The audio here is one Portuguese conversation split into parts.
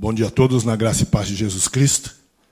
Bom dia a todos, na graça e paz de Jesus Cristo.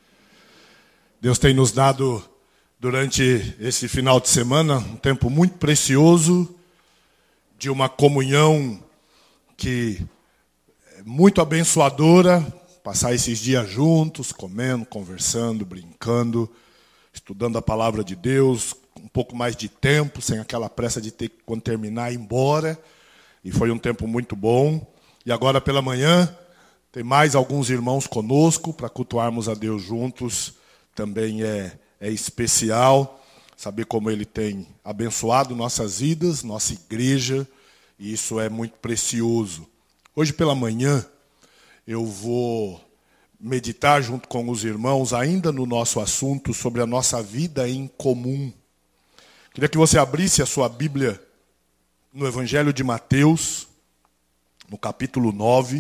Deus tem nos dado, durante esse final de semana, um tempo muito precioso de uma comunhão que é muito abençoadora, passar esses dias juntos, comendo, conversando, brincando, estudando a palavra de Deus, um pouco mais de tempo, sem aquela pressa de ter que, quando terminar, ir embora. E foi um tempo muito bom. E agora pela manhã, tem mais alguns irmãos conosco para cultuarmos a Deus juntos. Também é especial saber como Ele tem abençoado nossas vidas, nossa igreja, e isso é muito precioso. Hoje pela manhã eu vou meditar junto com os irmãos, ainda no nosso assunto sobre a nossa vida em comum. Queria que você abrisse a sua Bíblia no Evangelho de Mateus, no capítulo 9.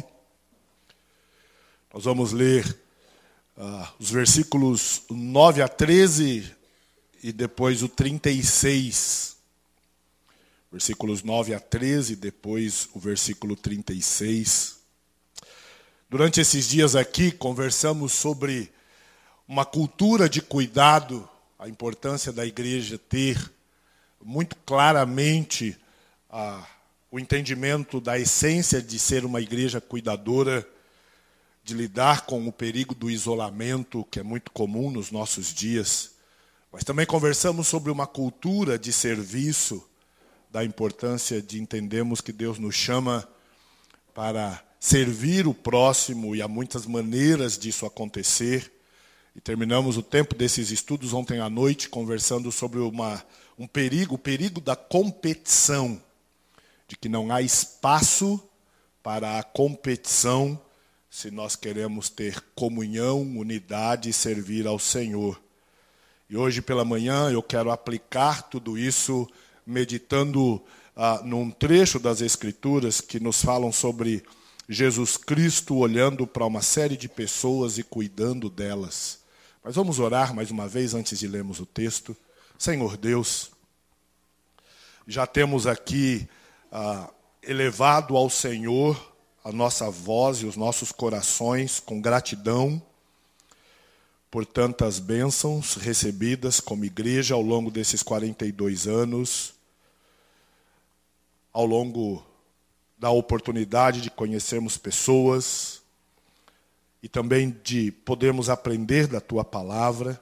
Nós vamos ler os versículos 9 a 13 e depois o 36. Versículos 9 a 13, depois o versículo 36. Durante esses dias aqui, conversamos sobre uma cultura de cuidado, a importância da igreja ter muito claramente o entendimento da essência de ser uma igreja cuidadora, de lidar com o perigo do isolamento, que é muito comum nos nossos dias. Mas também conversamos sobre uma cultura de serviço, da importância de entendermos que Deus nos chama para servir o próximo, e há muitas maneiras disso acontecer. E terminamos o tempo desses estudos ontem à noite conversando sobre o perigo da competição, de que não há espaço para a competição se nós queremos ter comunhão, unidade e servir ao Senhor. E hoje pela manhã eu quero aplicar tudo isso meditando num trecho das Escrituras que nos falam sobre Jesus Cristo olhando para uma série de pessoas e cuidando delas. Mas vamos orar mais uma vez antes de lermos o texto. Senhor Deus, já temos aqui elevado ao Senhor a nossa voz e os nossos corações com gratidão por tantas bênçãos recebidas como igreja ao longo desses 42 anos, ao longo da oportunidade de conhecermos pessoas e também de podermos aprender da Tua palavra.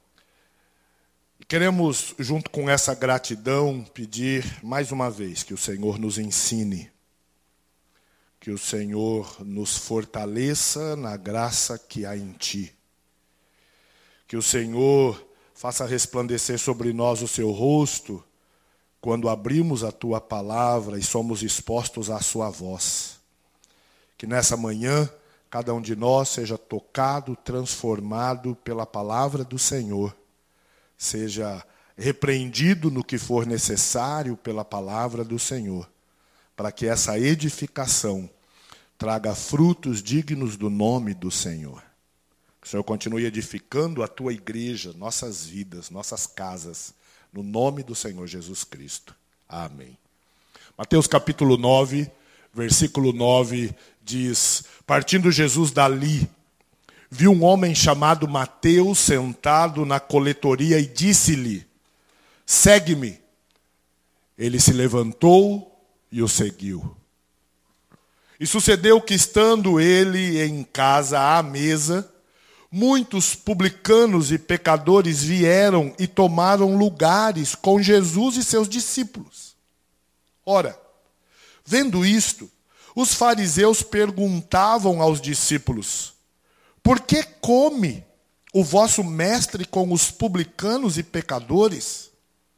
E queremos, junto com essa gratidão, pedir mais uma vez que o Senhor nos ensine, que o Senhor nos fortaleça na graça que há em Ti. Que o Senhor faça resplandecer sobre nós o Seu rosto quando abrimos a Tua palavra e somos expostos à Sua voz. Que nessa manhã, cada um de nós seja tocado, transformado pela palavra do Senhor. Seja repreendido no que for necessário pela palavra do Senhor. Para que essa edificação traga frutos dignos do nome do Senhor. Que o Senhor continue edificando a Tua igreja, nossas vidas, nossas casas, no nome do Senhor Jesus Cristo. Amém. Mateus capítulo 9, versículo 9, diz: partindo Jesus dali, viu um homem chamado Mateus sentado na coletoria e disse-lhe: segue-me. Ele se levantou e o seguiu. E sucedeu que, estando ele em casa à mesa, muitos publicanos e pecadores vieram e tomaram lugares com Jesus e seus discípulos. Ora, vendo isto, os fariseus perguntavam aos discípulos: por que come o vosso mestre com os publicanos e pecadores?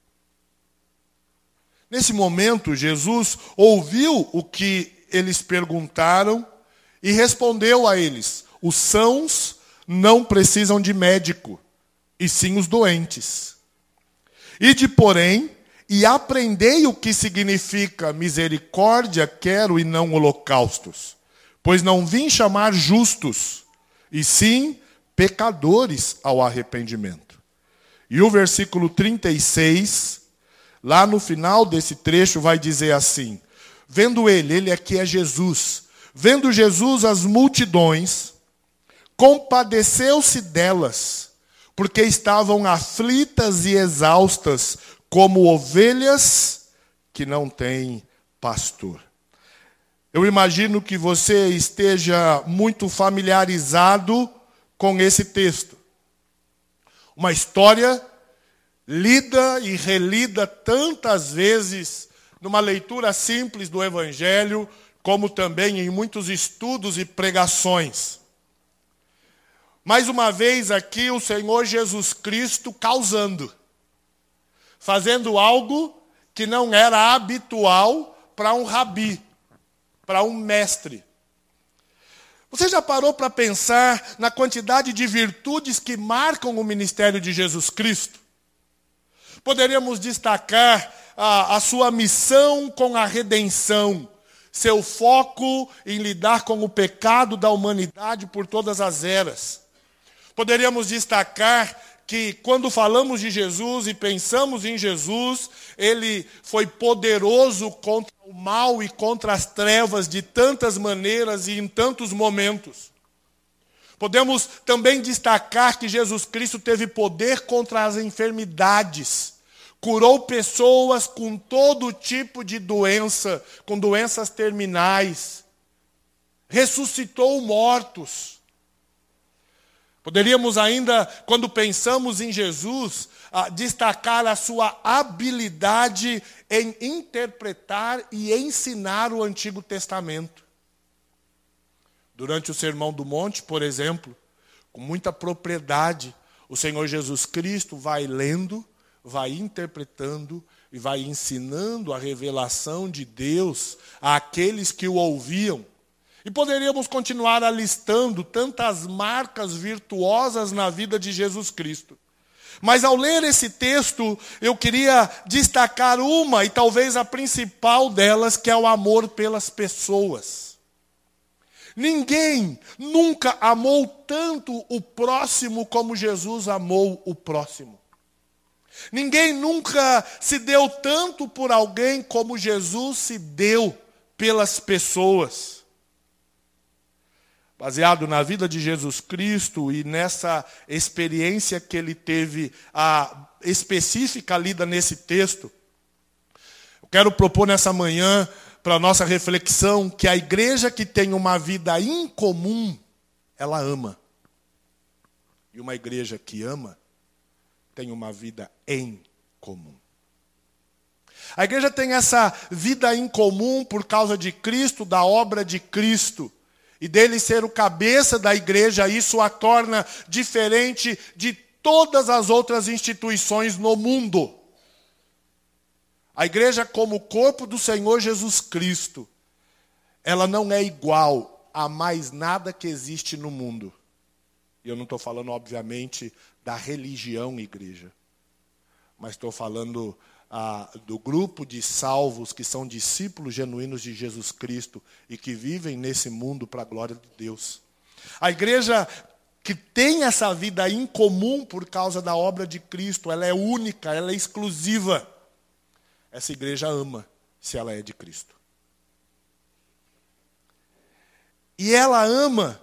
Nesse momento, Jesus ouviu o que eles perguntaram e respondeu a eles: os sãos não precisam de médico, e sim os doentes. Ide, porém, e aprendei o que significa misericórdia quero e não holocaustos, pois não vim chamar justos, e sim pecadores ao arrependimento. E o versículo 36, lá no final desse trecho, vai dizer assim: vendo ele aqui é Jesus, vendo Jesus as multidões, compadeceu-se delas, porque estavam aflitas e exaustas, como ovelhas que não têm pastor. Eu imagino que você esteja muito familiarizado com esse texto. Uma história lida e relida tantas vezes numa leitura simples do Evangelho, como também em muitos estudos e pregações. Mais uma vez aqui o Senhor Jesus Cristo causando, fazendo algo que não era habitual para um rabi, para um mestre. Você já parou para pensar na quantidade de virtudes que marcam o ministério de Jesus Cristo? Poderíamos destacar a sua missão com a redenção, seu foco em lidar com o pecado da humanidade por todas as eras. Poderíamos destacar que quando falamos de Jesus e pensamos em Jesus, ele foi poderoso contra o mal e contra as trevas de tantas maneiras e em tantos momentos. Podemos também destacar que Jesus Cristo teve poder contra as enfermidades. Curou pessoas com todo tipo de doença, com doenças terminais. Ressuscitou mortos. Poderíamos ainda, quando pensamos em Jesus, destacar a sua habilidade em interpretar e ensinar o Antigo Testamento. Durante o Sermão do Monte, por exemplo, com muita propriedade, o Senhor Jesus Cristo vai lendo, vai interpretando e vai ensinando a revelação de Deus àqueles que o ouviam. E poderíamos continuar alistando tantas marcas virtuosas na vida de Jesus Cristo. Mas ao ler esse texto, eu queria destacar uma, e talvez a principal delas, que é o amor pelas pessoas. Ninguém nunca amou tanto o próximo como Jesus amou o próximo. Ninguém nunca se deu tanto por alguém como Jesus se deu pelas pessoas. Baseado na vida de Jesus Cristo e nessa experiência que ele teve específica lida nesse texto, eu quero propor nessa manhã, para a nossa reflexão, que a igreja que tem uma vida incomum, ela ama. E uma igreja que ama, tem uma vida em comum. A igreja tem essa vida em comum por causa de Cristo, da obra de Cristo. E dele ser o cabeça da igreja, isso a torna diferente de todas as outras instituições no mundo. A igreja, como corpo do Senhor Jesus Cristo, ela não é igual a mais nada que existe no mundo. E eu não estou falando, obviamente, da religião igreja. Mas estou falando do grupo de salvos que são discípulos genuínos de Jesus Cristo e que vivem nesse mundo para a glória de Deus. A igreja que tem essa vida incomum por causa da obra de Cristo, ela é única, ela é exclusiva. Essa igreja ama se ela é de Cristo. E ela ama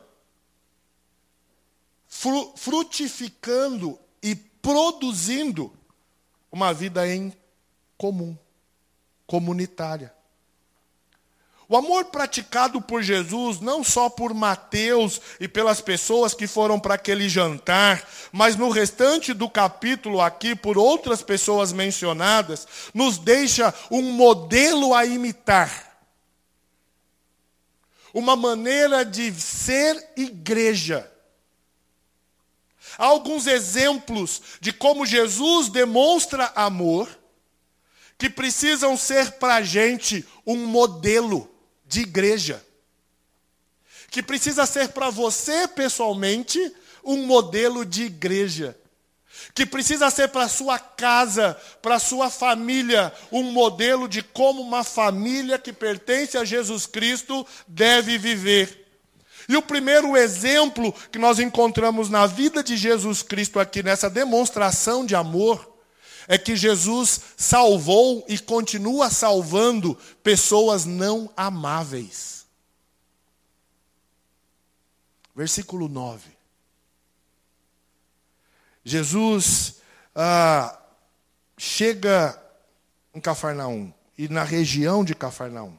frutificando e produzindo uma vida em comum, comunitária. O amor praticado por Jesus, não só por Mateus e pelas pessoas que foram para aquele jantar, mas no restante do capítulo aqui, por outras pessoas mencionadas, nos deixa um modelo a imitar. Uma maneira de ser igreja. Há alguns exemplos de como Jesus demonstra amor, que precisam ser para a gente um modelo de igreja. Que precisa ser para você, pessoalmente, um modelo de igreja. Que precisa ser para a sua casa, para a sua família, um modelo de como uma família que pertence a Jesus Cristo deve viver. E o primeiro exemplo que nós encontramos na vida de Jesus Cristo aqui, nessa demonstração de amor, é que Jesus salvou e continua salvando pessoas não amáveis. Versículo 9. Jesus chega em Cafarnaum, e na região de Cafarnaum.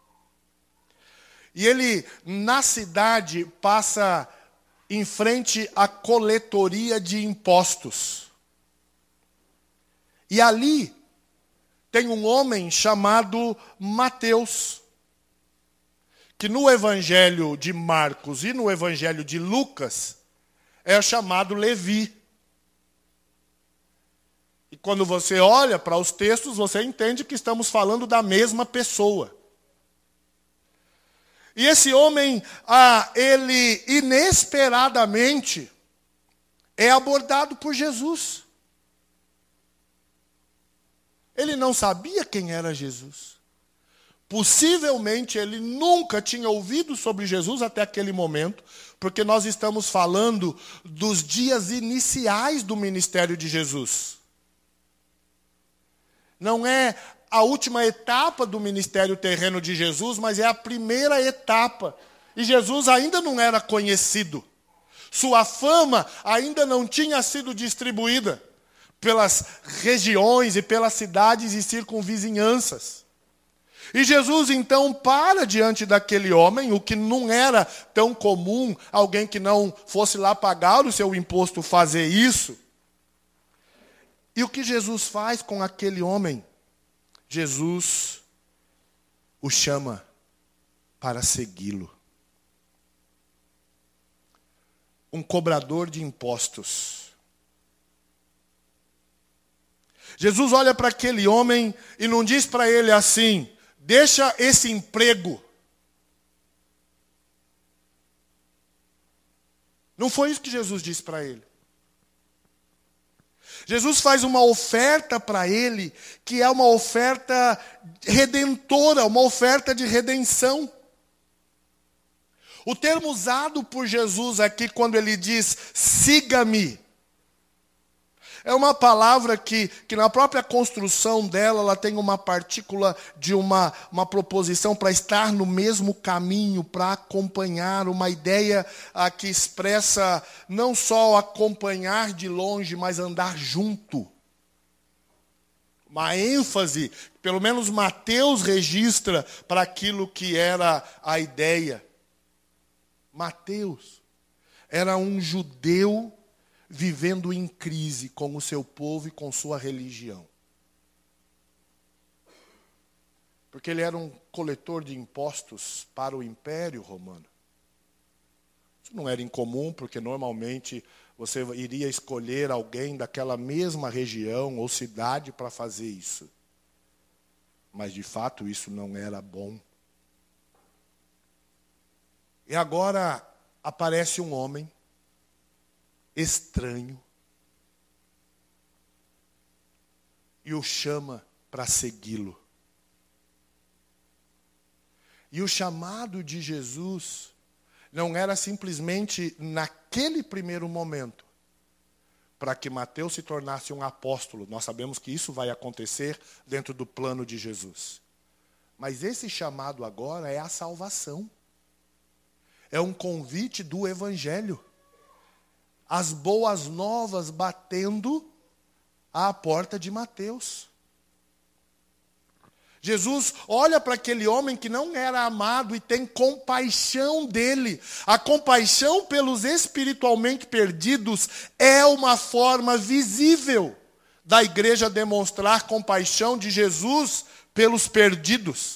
E ele, na cidade, passa em frente à coletoria de impostos. E ali tem um homem chamado Mateus, que no Evangelho de Marcos e no Evangelho de Lucas é chamado Levi. E quando você olha para os textos, você entende que estamos falando da mesma pessoa. E esse homem, ele inesperadamente é abordado por Jesus. Ele não sabia quem era Jesus. Possivelmente ele nunca tinha ouvido sobre Jesus até aquele momento, porque nós estamos falando dos dias iniciais do ministério de Jesus. Não é a última etapa do ministério terreno de Jesus, mas é a primeira etapa. E Jesus ainda não era conhecido. Sua fama ainda não tinha sido distribuída pelas regiões e pelas cidades e circunvizinhanças. E Jesus então para diante daquele homem, o que não era tão comum, alguém que não fosse lá pagar o seu imposto fazer isso. E o que Jesus faz com aquele homem? Jesus o chama para segui-lo. Um cobrador de impostos. Jesus olha para aquele homem e não diz para ele assim: deixa esse emprego. Não foi isso que Jesus disse para ele. Jesus faz uma oferta para ele, que é uma oferta redentora, uma oferta de redenção. O termo usado por Jesus aqui, quando ele diz, siga-me, é uma palavra que na própria construção dela, ela tem uma partícula de uma proposição para estar no mesmo caminho, para acompanhar, uma ideia que expressa não só acompanhar de longe, mas andar junto. Uma ênfase, pelo menos Mateus registra para aquilo que era a ideia. Mateus era um judeu vivendo em crise com o seu povo e com sua religião. Porque ele era um coletor de impostos para o Império Romano. Isso não era incomum, porque normalmente você iria escolher alguém daquela mesma região ou cidade para fazer isso. Mas, de fato, isso não era bom. E agora aparece um homem estranho e o chama para segui-lo. E o chamado de Jesus não era simplesmente naquele primeiro momento para que Mateus se tornasse um apóstolo. Nós sabemos que isso vai acontecer dentro do plano de Jesus. Mas esse chamado agora é a salvação. É um convite do Evangelho. As boas novas batendo à porta de Mateus. Jesus olha para aquele homem que não era amado e tem compaixão dele. A compaixão pelos espiritualmente perdidos é uma forma visível da igreja demonstrar compaixão de Jesus pelos perdidos.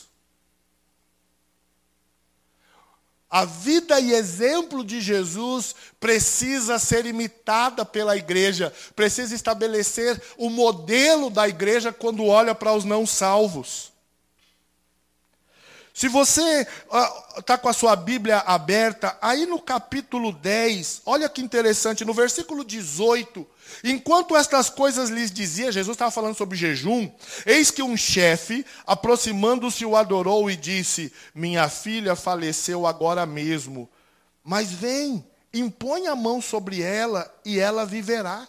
A vida e exemplo de Jesus precisa ser imitada pela igreja, precisa estabelecer o modelo da igreja quando olha para os não salvos. Se você está com a sua Bíblia aberta, aí no capítulo 10, olha que interessante, no versículo 18, enquanto estas coisas lhes dizia, Jesus estava falando sobre jejum, eis que um chefe, aproximando-se, o adorou e disse, minha filha faleceu agora mesmo, mas vem, impõe a mão sobre ela e ela viverá.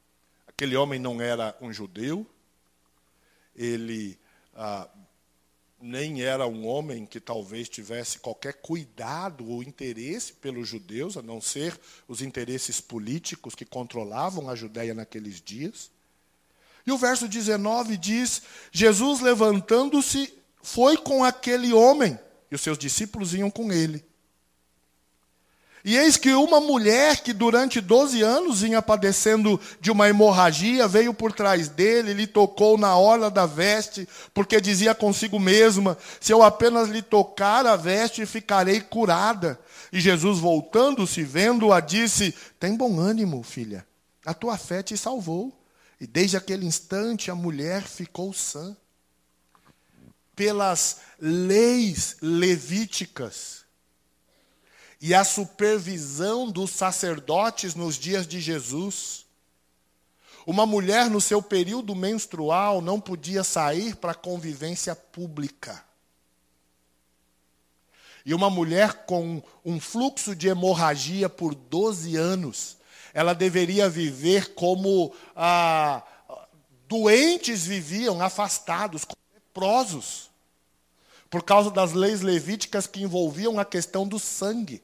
Aquele homem não era um judeu, ele nem era um homem que talvez tivesse qualquer cuidado ou interesse pelos judeus, a não ser os interesses políticos que controlavam a Judéia naqueles dias. E o verso 19 diz: Jesus, levantando-se, foi com aquele homem, e os seus discípulos iam com ele. E eis que uma mulher que durante 12 anos vinha padecendo de uma hemorragia, veio por trás dele, lhe tocou na orla da veste, porque dizia consigo mesma: se eu apenas lhe tocar a veste, ficarei curada. E Jesus, voltando-se, vendo-a, disse: tem bom ânimo, filha, a tua fé te salvou. E desde aquele instante a mulher ficou sã. Pelas leis levíticas e a supervisão dos sacerdotes nos dias de Jesus, uma mulher no seu período menstrual não podia sair para a convivência pública. E uma mulher com um fluxo de hemorragia por 12 anos, ela deveria viver como doentes viviam, afastados, como leprosos, por causa das leis levíticas que envolviam a questão do sangue.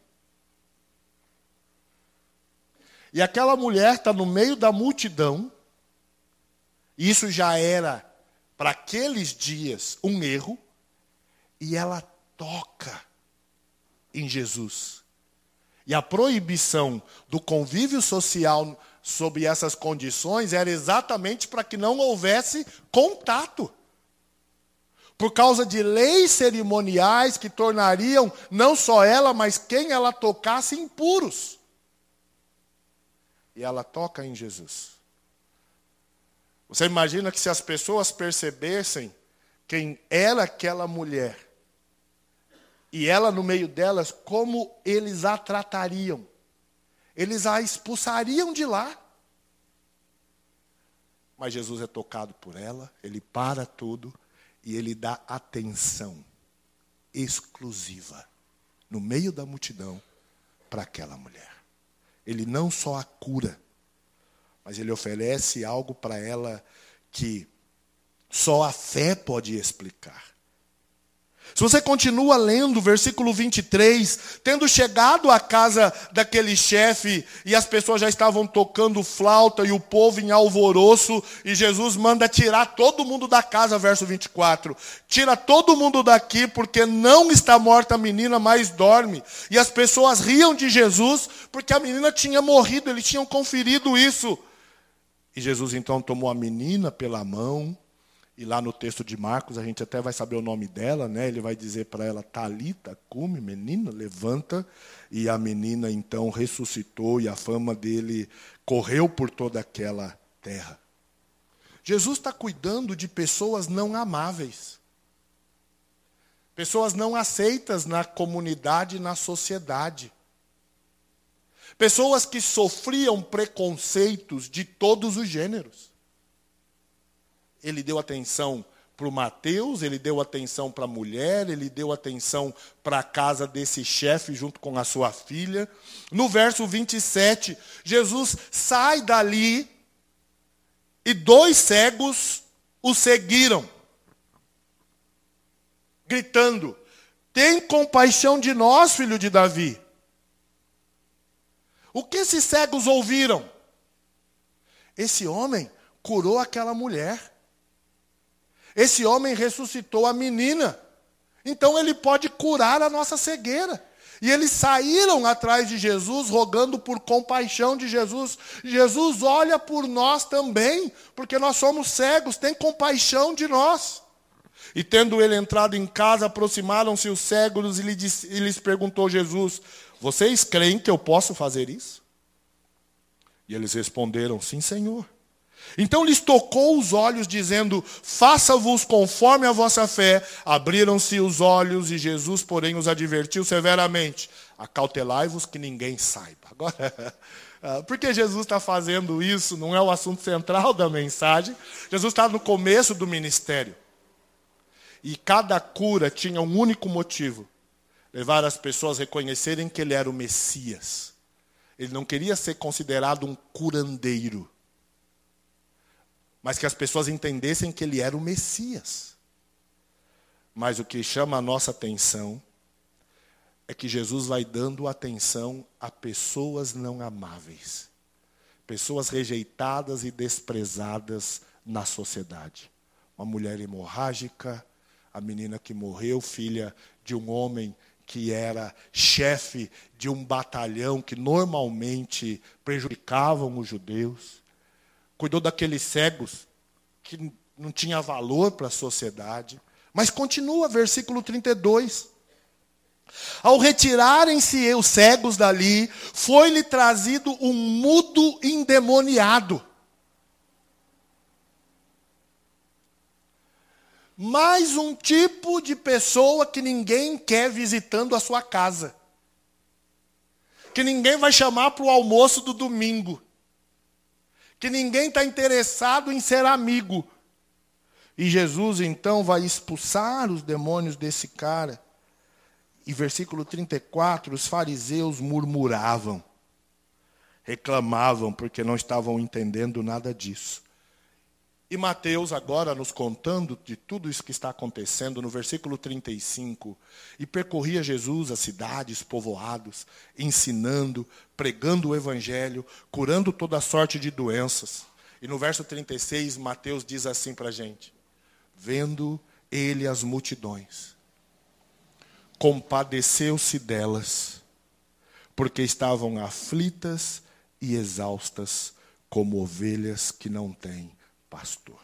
E aquela mulher está no meio da multidão, e isso já era, para aqueles dias, um erro, e ela toca em Jesus. E a proibição do convívio social sob essas condições era exatamente para que não houvesse contato. Por causa de leis cerimoniais que tornariam não só ela, mas quem ela tocasse impuros. E ela toca em Jesus. Você imagina que se as pessoas percebessem quem era aquela mulher, e ela no meio delas, como eles a tratariam? Eles a expulsariam de lá. Mas Jesus é tocado por ela, ele para tudo e ele dá atenção exclusiva, no meio da multidão, para aquela mulher. Ele não só a cura, mas ele oferece algo para ela que só a fé pode explicar. Se você continua lendo o versículo 23, tendo chegado à casa daquele chefe, e as pessoas já estavam tocando flauta, e o povo em alvoroço, e Jesus manda tirar todo mundo da casa, verso 24. Tira todo mundo daqui, porque não está morta a menina, mas dorme. E as pessoas riam de Jesus, porque a menina tinha morrido, eles tinham conferido isso. E Jesus então tomou a menina pela mão, e lá no texto de Marcos, a gente até vai saber o nome dela, né? Ele vai dizer para ela: Talita, cume, menina, levanta. E a menina então ressuscitou e a fama dele correu por toda aquela terra. Jesus está cuidando de pessoas não amáveis. Pessoas não aceitas na comunidade e na sociedade. Pessoas que sofriam preconceitos de todos os gêneros. Ele deu atenção para o Mateus, ele deu atenção para a mulher, ele deu atenção para a casa desse chefe junto com a sua filha. No verso 27, Jesus sai dali e 2 cegos o seguiram, gritando: tem compaixão de nós, filho de Davi. O que esses cegos ouviram? Esse homem curou aquela mulher. Esse homem ressuscitou a menina. Então ele pode curar a nossa cegueira. E eles saíram atrás de Jesus, rogando por compaixão de Jesus. Jesus, olha por nós também, porque nós somos cegos, tem compaixão de nós. E tendo ele entrado em casa, aproximaram-se os cegos e lhes perguntou Jesus: vocês creem que eu posso fazer isso? E eles responderam: sim, Senhor. Então lhes tocou os olhos, dizendo: faça-vos conforme a vossa fé. Abriram-se os olhos e Jesus, porém, os advertiu severamente: acautelai-vos que ninguém saiba. Agora, por que Jesus está fazendo isso? Não é o assunto central da mensagem. Jesus está no começo do ministério. E cada cura tinha um único motivo: levar as pessoas a reconhecerem que ele era o Messias. Ele não queria ser considerado um curandeiro, mas que as pessoas entendessem que ele era o Messias. Mas o que chama a nossa atenção é que Jesus vai dando atenção a pessoas não amáveis, pessoas rejeitadas e desprezadas na sociedade. Uma mulher hemorrágica, a menina que morreu, filha de um homem que era chefe de um batalhão que normalmente prejudicavam os judeus. Cuidou daqueles cegos que não tinha valor para a sociedade. Mas continua, versículo 32. Ao retirarem-se os cegos dali, foi-lhe trazido um mudo endemoniado. Mais um tipo de pessoa que ninguém quer visitando a sua casa. Que ninguém vai chamar para o almoço do domingo. Que ninguém está interessado em ser amigo. E Jesus então vai expulsar os demônios desse cara. E versículo 34, os fariseus murmuravam, reclamavam porque não estavam entendendo nada disso. E Mateus agora nos contando de tudo isso que está acontecendo no versículo 35. E percorria Jesus as cidades, povoados, ensinando, pregando o evangelho, curando toda sorte de doenças. E no verso 36, Mateus diz assim para a gente: vendo ele as multidões, compadeceu-se delas, porque estavam aflitas e exaustas, como ovelhas que não têm pastor.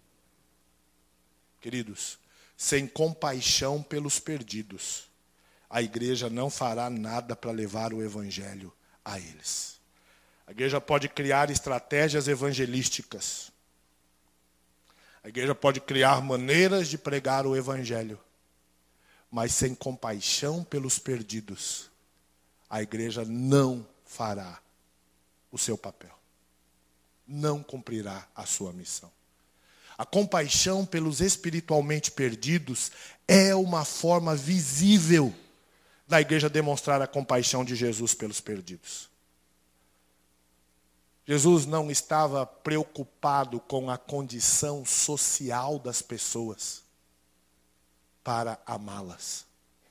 Queridos, sem compaixão pelos perdidos, a igreja não fará nada para levar o evangelho a eles. A igreja pode criar estratégias evangelísticas. A igreja pode criar maneiras de pregar o evangelho. Mas sem compaixão pelos perdidos, a igreja não fará o seu papel. Não cumprirá a sua missão. A compaixão pelos espiritualmente perdidos é uma forma visível da igreja demonstrar a compaixão de Jesus pelos perdidos. Jesus não estava preocupado com a condição social das pessoas para amá-las.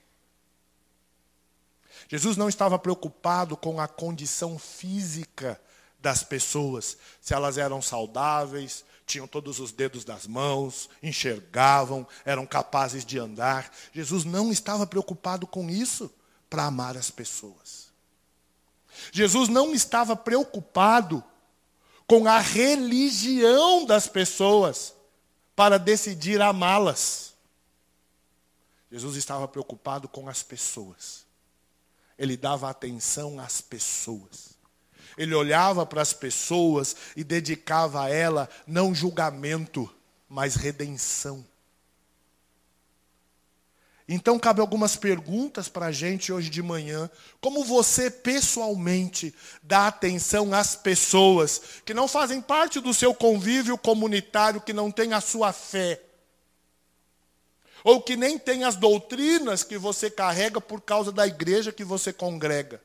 Jesus não estava preocupado com a condição física das pessoas, se elas eram saudáveis, tinham todos os dedos das mãos, enxergavam, eram capazes de andar. Jesus não estava preocupado com isso para amar as pessoas. Jesus não estava preocupado com a religião das pessoas para decidir amá-las. Jesus estava preocupado com as pessoas. Ele dava atenção às pessoas. Ele olhava para as pessoas e dedicava a ela não julgamento, mas redenção. Então, cabe algumas perguntas para a gente hoje de manhã. Como você, pessoalmente, dá atenção às pessoas que não fazem parte do seu convívio comunitário, que não têm a sua fé, ou que nem têm as doutrinas que você carrega por causa da igreja que você congrega?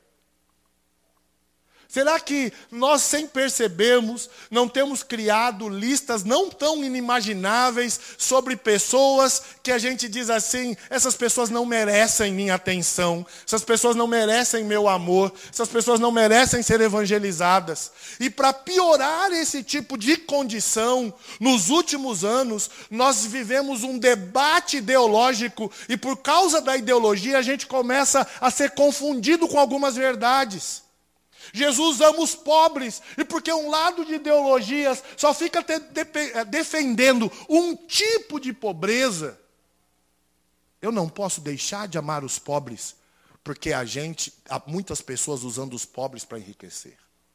Será que nós, sem percebermos, não temos criado listas não tão inimagináveis sobre pessoas que a gente diz assim: essas pessoas não merecem minha atenção, essas pessoas não merecem meu amor, essas pessoas não merecem ser evangelizadas? E para piorar esse tipo de condição, nos últimos anos, nós vivemos um debate ideológico e por causa da ideologia a gente começa a ser confundido com algumas verdades. Jesus ama os pobres, e porque um lado de ideologias só fica defendendo um tipo de pobreza, eu não posso deixar de amar os pobres, porque há muitas pessoas usando os pobres para enriquecer.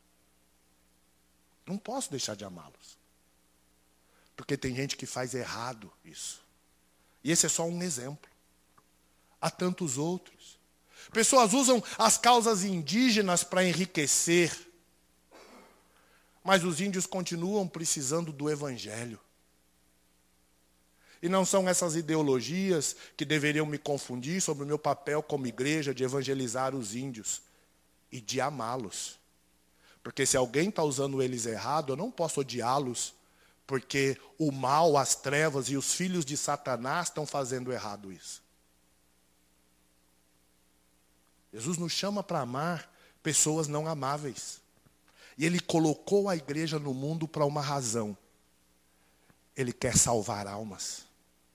Não posso deixar de amá-los, porque tem gente que faz errado isso. E esse é só um exemplo. Há tantos outros. Pessoas usam as causas indígenas para enriquecer. Mas os índios continuam precisando do evangelho. E não são essas ideologias que deveriam me confundir sobre o meu papel como igreja de evangelizar os índios e de amá-los. Porque se alguém está usando eles errado, eu não posso odiá-los Porque o mal, as trevas e os filhos de Satanás estão fazendo errado isso. Jesus nos chama para amar pessoas não amáveis. E Ele colocou a igreja no mundo para uma razão. Ele quer salvar almas.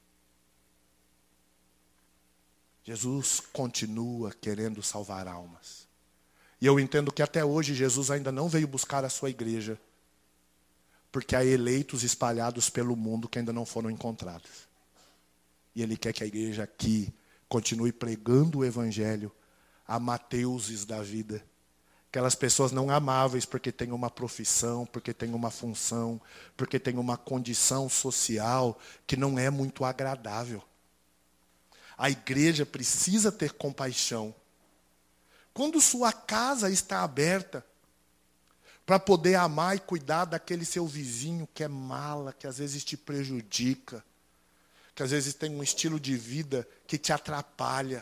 Jesus continua querendo salvar almas. E eu entendo que até hoje Jesus ainda não veio buscar a sua igreja, porque há eleitos espalhados pelo mundo que ainda não foram encontrados. E Ele quer que a igreja aqui continue pregando o evangelho a Mateuses da vida. Aquelas pessoas não amáveis porque têm uma profissão, porque têm uma função, porque têm uma condição social que não é muito agradável. A igreja precisa ter compaixão. Quando sua casa está aberta, para poder amar e cuidar daquele seu vizinho que é mala, que às vezes te prejudica, que às vezes tem um estilo de vida que te atrapalha.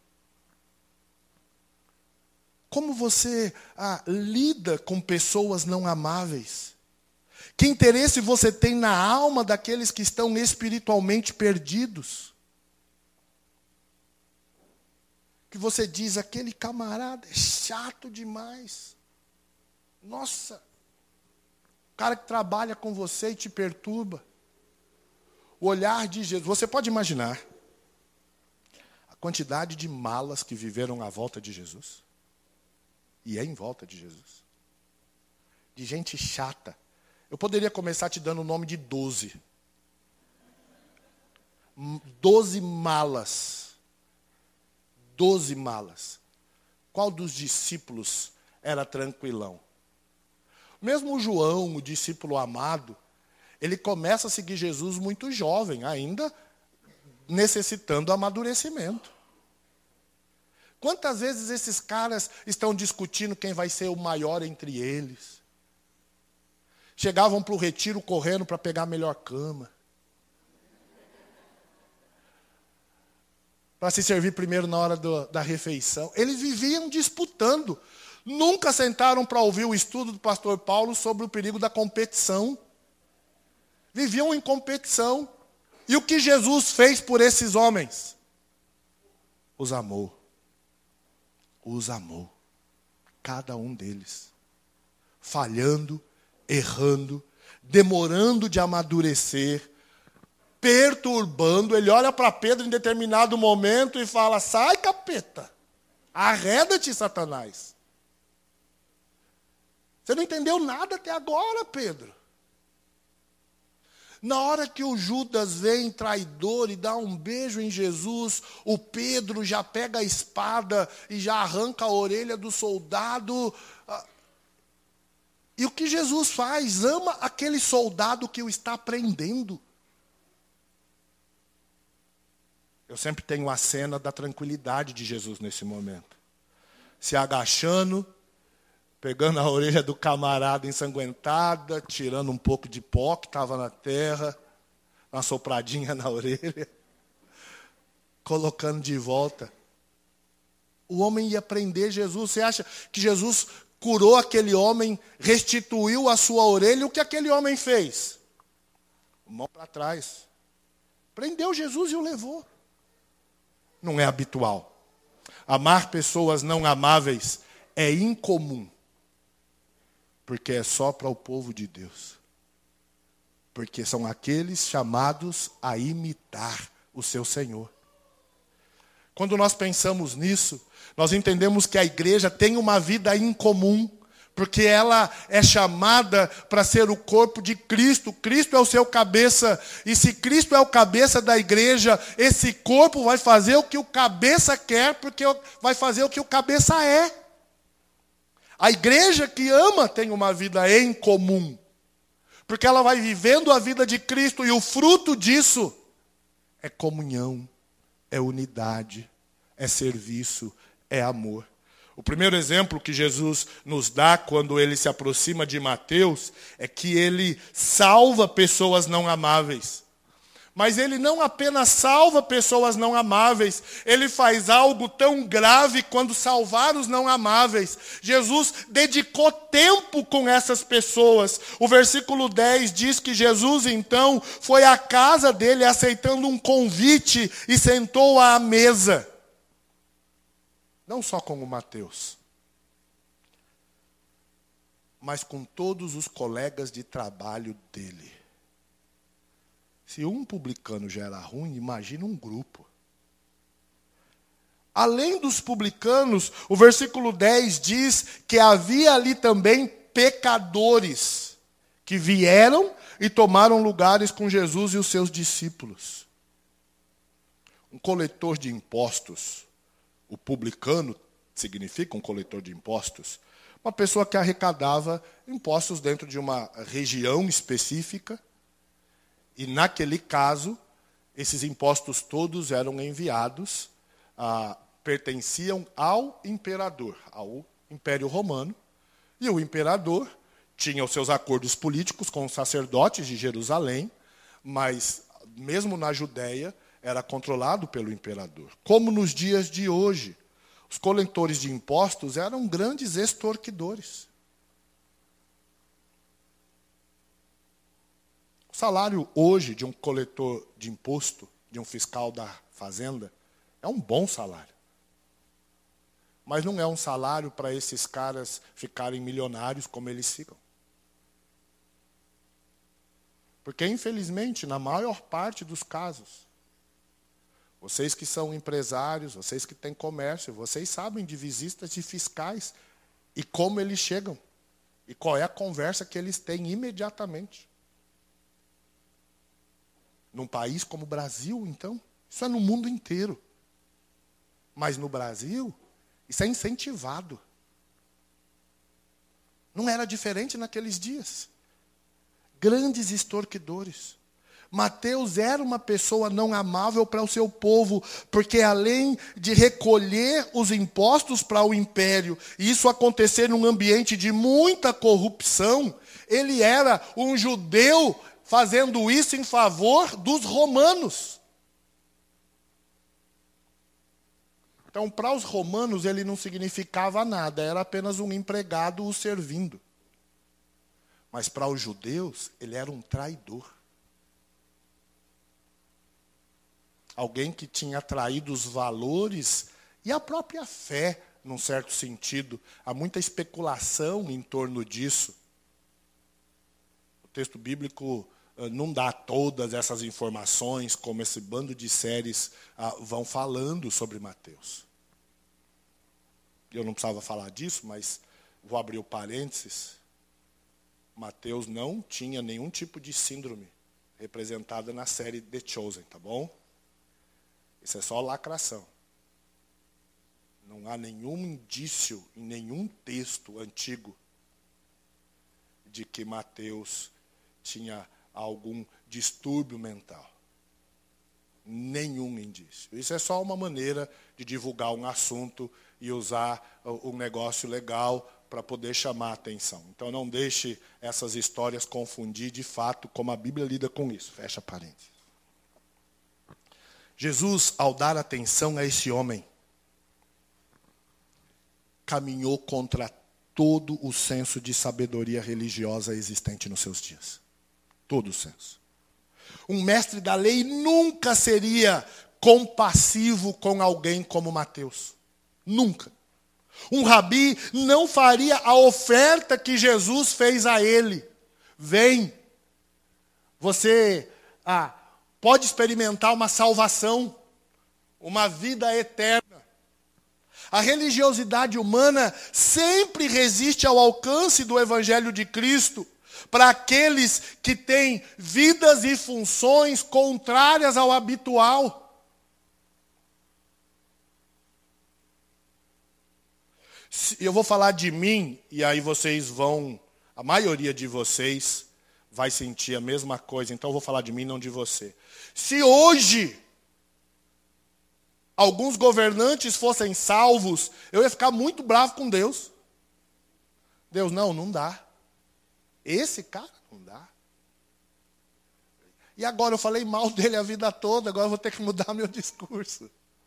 Como você lida com pessoas não amáveis? Que interesse você tem na alma daqueles que estão espiritualmente perdidos? Que você diz, aquele camarada é chato demais. Nossa, o cara que trabalha com você e te perturba. O olhar de Jesus. Você pode imaginar a quantidade de malas que viveram à volta de Jesus? E é em volta de Jesus. De gente chata. Eu poderia começar te dando o nome de 12. 12 malas. 12 malas. Qual dos discípulos era tranquilão? Mesmo João, o discípulo amado, ele começa a seguir Jesus muito jovem, ainda necessitando amadurecimento. Quantas vezes esses caras estão discutindo quem vai ser o maior entre eles? Chegavam para o retiro correndo para pegar a melhor cama. Para se servir primeiro na hora da refeição. Eles viviam disputando. Nunca sentaram para ouvir o estudo do pastor Paulo sobre o perigo da competição. Viviam em competição. E o que Jesus fez por esses homens? Os amou. Os amou. Cada um deles. Falhando, errando, demorando de amadurecer, perturbando. Ele olha para Pedro em determinado momento e fala, sai capeta, arreda-te Satanás. Você não entendeu nada até agora, Pedro. Na hora que o Judas vem traidor e dá um beijo em Jesus, o Pedro já pega a espada e já arranca a orelha do soldado. E o que Jesus faz? Ama aquele soldado que o está prendendo. Eu sempre tenho a cena da tranquilidade de Jesus nesse momento. Se agachando, pegando a orelha do camarada ensanguentada, tirando um pouco de pó que estava na terra, uma sopradinha na orelha, colocando de volta. O homem ia prender Jesus. Você acha que Jesus curou aquele homem, restituiu a sua orelha? O que aquele homem fez? Mão para trás. Prendeu Jesus e o levou. Não é habitual. Amar pessoas não amáveis é incomum. Porque é só para o povo de Deus. Porque são aqueles chamados a imitar o seu Senhor. Quando nós pensamos nisso, nós entendemos que a igreja tem uma vida incomum, porque ela é chamada para ser o corpo de Cristo. Cristo é o seu cabeça, e se Cristo é o cabeça da igreja, esse corpo vai fazer o que o cabeça quer, porque vai fazer o que o cabeça é. A igreja que ama tem uma vida em comum, porque ela vai vivendo a vida de Cristo, e o fruto disso é comunhão, é unidade, é serviço, é amor. O primeiro exemplo que Jesus nos dá quando ele se aproxima de Mateus é que ele salva pessoas não amáveis. Mas ele não apenas salva pessoas não amáveis, ele faz algo tão grave quanto salvar os não amáveis. Jesus dedicou tempo com essas pessoas. O versículo 10 diz que Jesus, então, foi à casa dele aceitando um convite e sentou à mesa. Não só com o Mateus, mas com todos os colegas de trabalho dele. Se um publicano já era ruim, imagina um grupo. Além dos publicanos, o versículo 10 diz que havia ali também pecadores que vieram e tomaram lugares com Jesus e os seus discípulos. Um coletor de impostos, o publicano significa um coletor de impostos, uma pessoa que arrecadava impostos dentro de uma região específica. E naquele caso, esses impostos todos eram enviados, pertenciam ao imperador, ao Império Romano. E o imperador tinha os seus acordos políticos com os sacerdotes de Jerusalém, mas mesmo na Judéia era controlado pelo imperador. Como nos dias de hoje, os coletores de impostos eram grandes extorquidores. O salário hoje de um coletor de imposto, de um fiscal da fazenda, é um bom salário. Mas não é um salário para esses caras ficarem milionários como eles ficam. Porque, infelizmente, na maior parte dos casos, vocês que são empresários, vocês que têm comércio, vocês sabem de visitas de fiscais e como eles chegam. E qual é a conversa que eles têm imediatamente. Num país como o Brasil, então, isso é no mundo inteiro. Mas no Brasil, isso é incentivado. Não era diferente naqueles dias. Grandes extorquidores. Mateus era uma pessoa não amável para o seu povo, porque além de recolher os impostos para o império, e isso acontecer num ambiente de muita corrupção, ele era um judeu fazendo isso em favor dos romanos. Então, para os romanos, ele não significava nada, era apenas um empregado o servindo. Mas para os judeus, ele era um traidor. Alguém que tinha traído os valores e a própria fé, num certo sentido. Há muita especulação em torno disso. O texto bíblico não dá todas essas informações, como esse bando de séries vão falando sobre Mateus. Eu não precisava falar disso, mas vou abrir o parênteses. Mateus não tinha nenhum tipo de síndrome representada na série The Chosen, tá bom? Isso é só lacração. Não há nenhum indício em nenhum texto antigo de que Mateus tinha algum distúrbio mental. Nenhum indício. Isso é só uma maneira de divulgar um assunto e usar um negócio legal para poder chamar a atenção. Então não deixe essas histórias confundir de fato como a Bíblia lida com isso. Fecha parênteses. Jesus, ao dar atenção a esse homem, caminhou contra todo o senso de sabedoria religiosa existente nos seus dias. Todo o senso. Um mestre da lei nunca seria compassivo com alguém como Mateus. Nunca. Um rabi não faria a oferta que Jesus fez a ele. Vem, você pode experimentar uma salvação, uma vida eterna. A religiosidade humana sempre resiste ao alcance do Evangelho de Cristo para aqueles que têm vidas e funções contrárias ao habitual. Eu vou falar de mim, e aí a maioria de vocês vai sentir a mesma coisa, então eu vou falar de mim, não de você. Se hoje alguns governantes fossem salvos, eu ia ficar muito bravo com Deus. Deus, não dá. Esse cara não dá. E agora eu falei mal dele a vida toda, agora eu vou ter que mudar meu discurso.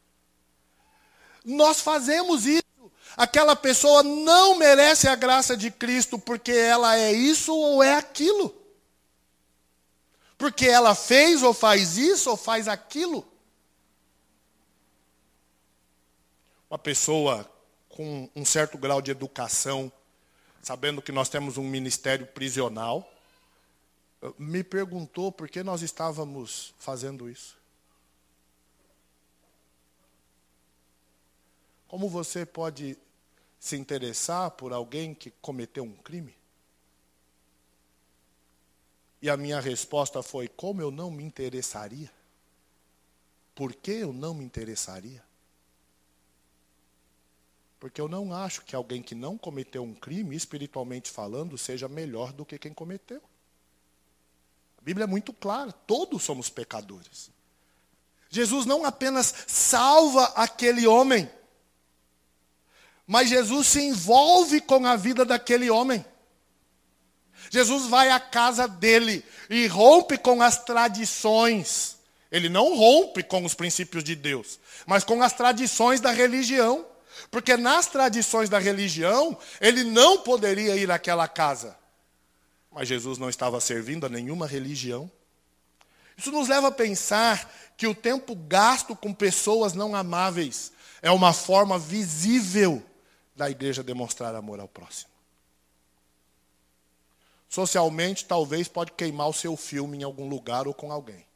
Nós fazemos isso. Aquela pessoa não merece a graça de Cristo porque ela é isso ou é aquilo. Porque ela fez ou faz isso ou faz aquilo. Uma pessoa com um certo grau de educação, sabendo que nós temos um ministério prisional, me perguntou por que nós estávamos fazendo isso. Como você pode se interessar por alguém que cometeu um crime? E a minha resposta foi: como eu não me interessaria? Por que eu não me interessaria? Porque eu não acho que alguém que não cometeu um crime, espiritualmente falando, seja melhor do que quem cometeu. A Bíblia é muito clara, todos somos pecadores. Jesus não apenas salva aquele homem, mas Jesus se envolve com a vida daquele homem. Jesus vai à casa dele e rompe com as tradições. Ele não rompe com os princípios de Deus, mas com as tradições da religião. Porque nas tradições da religião, ele não poderia ir àquela casa. Mas Jesus não estava servindo a nenhuma religião. Isso nos leva a pensar que o tempo gasto com pessoas não amáveis é uma forma visível da igreja demonstrar amor ao próximo. Socialmente, talvez pode queimar o seu filme em algum lugar ou com alguém.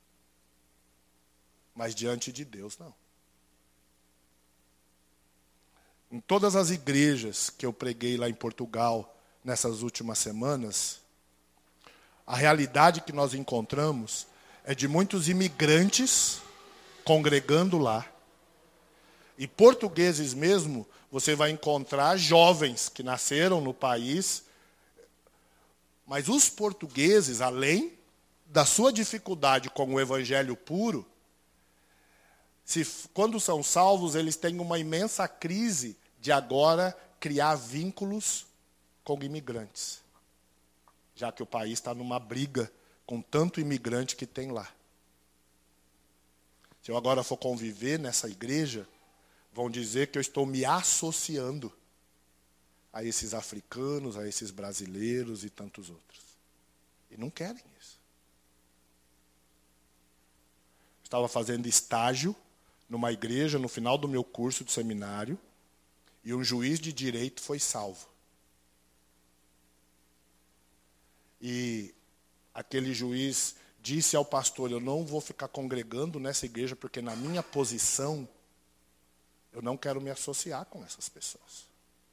Mas diante de Deus, não. Em todas as igrejas que eu preguei lá em Portugal, nessas últimas semanas, a realidade que nós encontramos é de muitos imigrantes congregando lá. E portugueses mesmo, você vai encontrar jovens que nasceram no país. Mas os portugueses, além da sua dificuldade com o evangelho puro, quando são salvos, eles têm uma imensa crise de agora criar vínculos com imigrantes. Já que o país está numa briga com tanto imigrante que tem lá. Se eu agora for conviver nessa igreja, vão dizer que eu estou me associando a esses africanos, a esses brasileiros e tantos outros. E não querem isso. Estava fazendo estágio numa igreja no final do meu curso de seminário e um juiz de direito foi salvo. E aquele juiz disse ao pastor: eu não vou ficar congregando nessa igreja porque na minha posição eu não quero me associar com essas pessoas.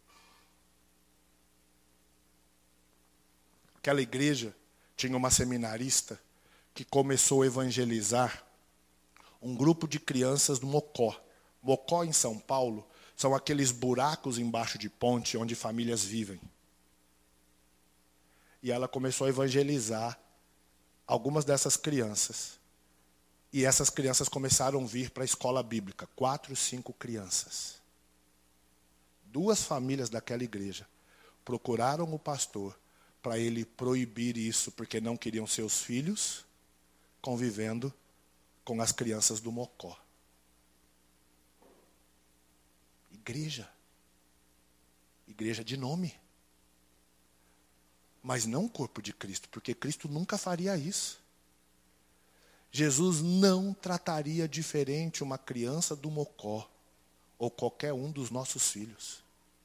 Aquela igreja tinha uma seminarista que começou a evangelizar um grupo de crianças do Mocó. Mocó, em São Paulo, são aqueles buracos embaixo de ponte onde famílias vivem. E ela começou a evangelizar algumas dessas crianças. E essas crianças começaram a vir para a escola bíblica. 4, 5 crianças. 2 famílias daquela igreja procuraram o pastor para ele proibir isso, porque não queriam seus filhos convivendo com as crianças do Mocó. Igreja. Igreja de nome. Mas não o corpo de Cristo, porque Cristo nunca faria isso. Jesus não trataria diferente uma criança do Mocó ou qualquer um dos nossos filhos.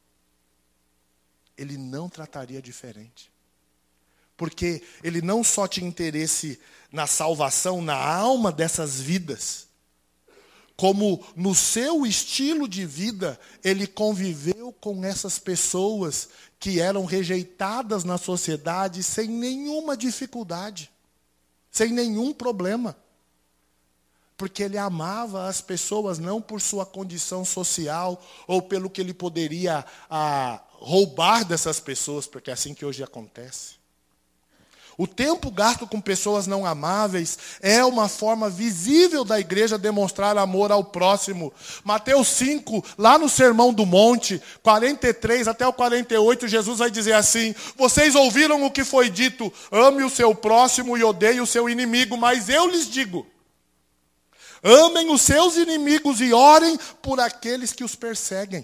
Ele não trataria diferente. Porque ele não só tinha interesse na salvação, na alma dessas vidas, como no seu estilo de vida, ele conviveu com essas pessoas que eram rejeitadas na sociedade sem nenhuma dificuldade, sem nenhum problema. Porque ele amava as pessoas não por sua condição social ou pelo que ele poderia roubar dessas pessoas, porque é assim que hoje acontece. O tempo gasto com pessoas não amáveis é uma forma visível da igreja demonstrar amor ao próximo. Mateus 5, lá no Sermão do Monte, 43 até o 48, Jesus vai dizer assim: vocês ouviram o que foi dito, ame o seu próximo e odeie o seu inimigo, mas eu lhes digo, amem os seus inimigos e orem por aqueles que os perseguem.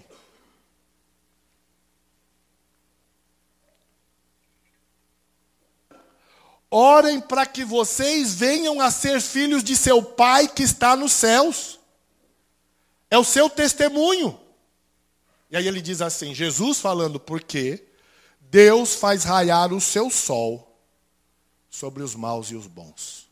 Orem para que vocês venham a ser filhos de seu Pai que está nos céus. É o seu testemunho. E aí ele diz assim, Jesus falando, porque Deus faz raiar o seu sol sobre os maus e os bons.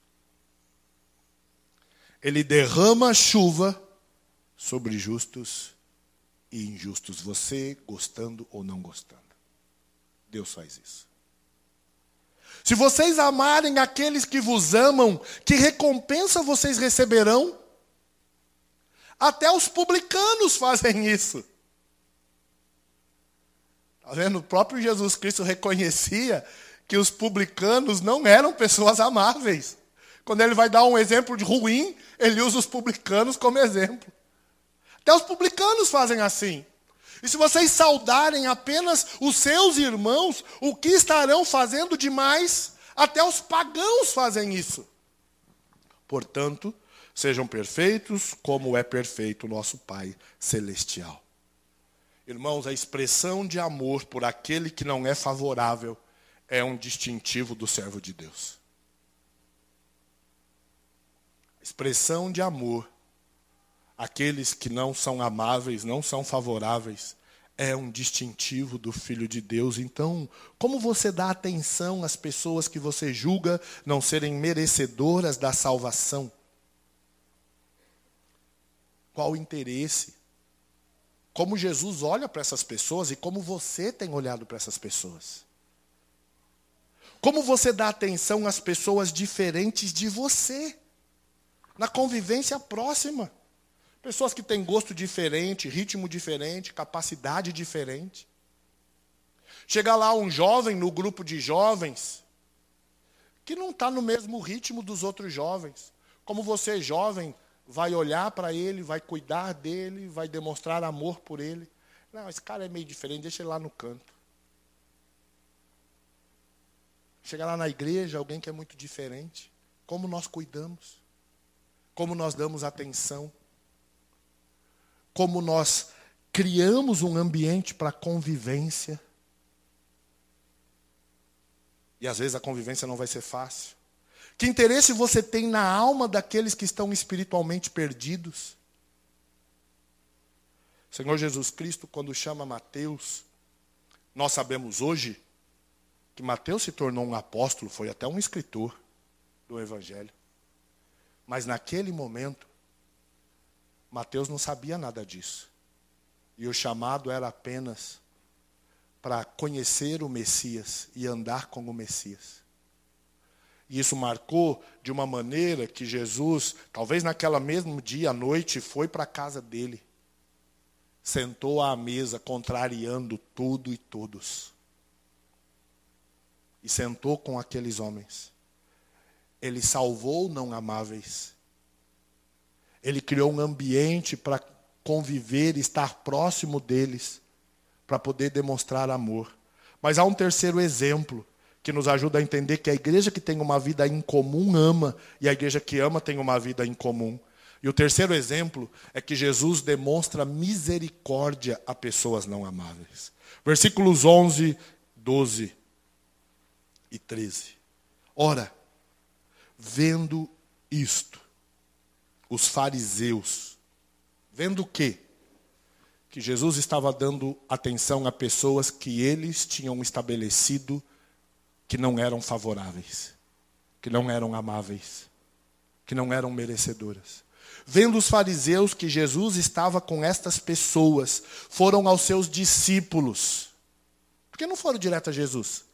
Ele derrama chuva sobre justos e injustos. Você gostando ou não gostando. Deus faz isso. Se vocês amarem aqueles que vos amam, que recompensa vocês receberão? Até os publicanos fazem isso. Está vendo? O próprio Jesus Cristo reconhecia que os publicanos não eram pessoas amáveis. Quando ele vai dar um exemplo de ruim, ele usa os publicanos como exemplo. Até os publicanos fazem assim. E se vocês saudarem apenas os seus irmãos, o que estarão fazendo demais? Até os pagãos fazem isso. Portanto, sejam perfeitos como é perfeito o nosso Pai Celestial. Irmãos, a expressão de amor por aquele que não é favorável é um distintivo do servo de Deus. A expressão de amor aqueles que não são amáveis, não são favoráveis, é um distintivo do Filho de Deus. Então, como você dá atenção às pessoas que você julga não serem merecedoras da salvação? Qual o interesse? Como Jesus olha para essas pessoas e como você tem olhado para essas pessoas? Como você dá atenção às pessoas diferentes de você? Na convivência próxima. Pessoas que têm gosto diferente, ritmo diferente, capacidade diferente. Chega lá um jovem no grupo de jovens que não está no mesmo ritmo dos outros jovens. Como você, jovem, vai olhar para ele, vai cuidar dele, vai demonstrar amor por ele. Não, esse cara é meio diferente, deixa ele lá no canto. Chega lá na igreja, alguém que é muito diferente. Como nós cuidamos? Como nós damos atenção? Como nós criamos um ambiente para convivência. E às vezes a convivência não vai ser fácil. Que interesse você tem na alma daqueles que estão espiritualmente perdidos? O Senhor Jesus Cristo, quando chama Mateus, nós sabemos hoje que Mateus se tornou um apóstolo, foi até um escritor do Evangelho. Mas naquele momento, Mateus não sabia nada disso. E o chamado era apenas para conhecer o Messias e andar com o Messias. E isso marcou de uma maneira que Jesus, talvez naquela mesmo dia à noite, foi para a casa dele. Sentou à mesa, contrariando tudo e todos. E sentou com aqueles homens. Ele salvou não amáveis. Ele criou um ambiente para conviver, estar próximo deles, para poder demonstrar amor. Mas há um terceiro exemplo que nos ajuda a entender que a igreja que tem uma vida em comum ama, e a igreja que ama tem uma vida em comum. E o terceiro exemplo é que Jesus demonstra misericórdia a pessoas não amáveis. Versículos 11, 12 e 13. Ora, vendo isto, os fariseus, vendo o quê? Que Jesus estava dando atenção a pessoas que eles tinham estabelecido que não eram favoráveis, que não eram amáveis, que não eram merecedoras. Vendo os fariseus que Jesus estava com estas pessoas, foram aos seus discípulos. Por que não foram direto a Jesus?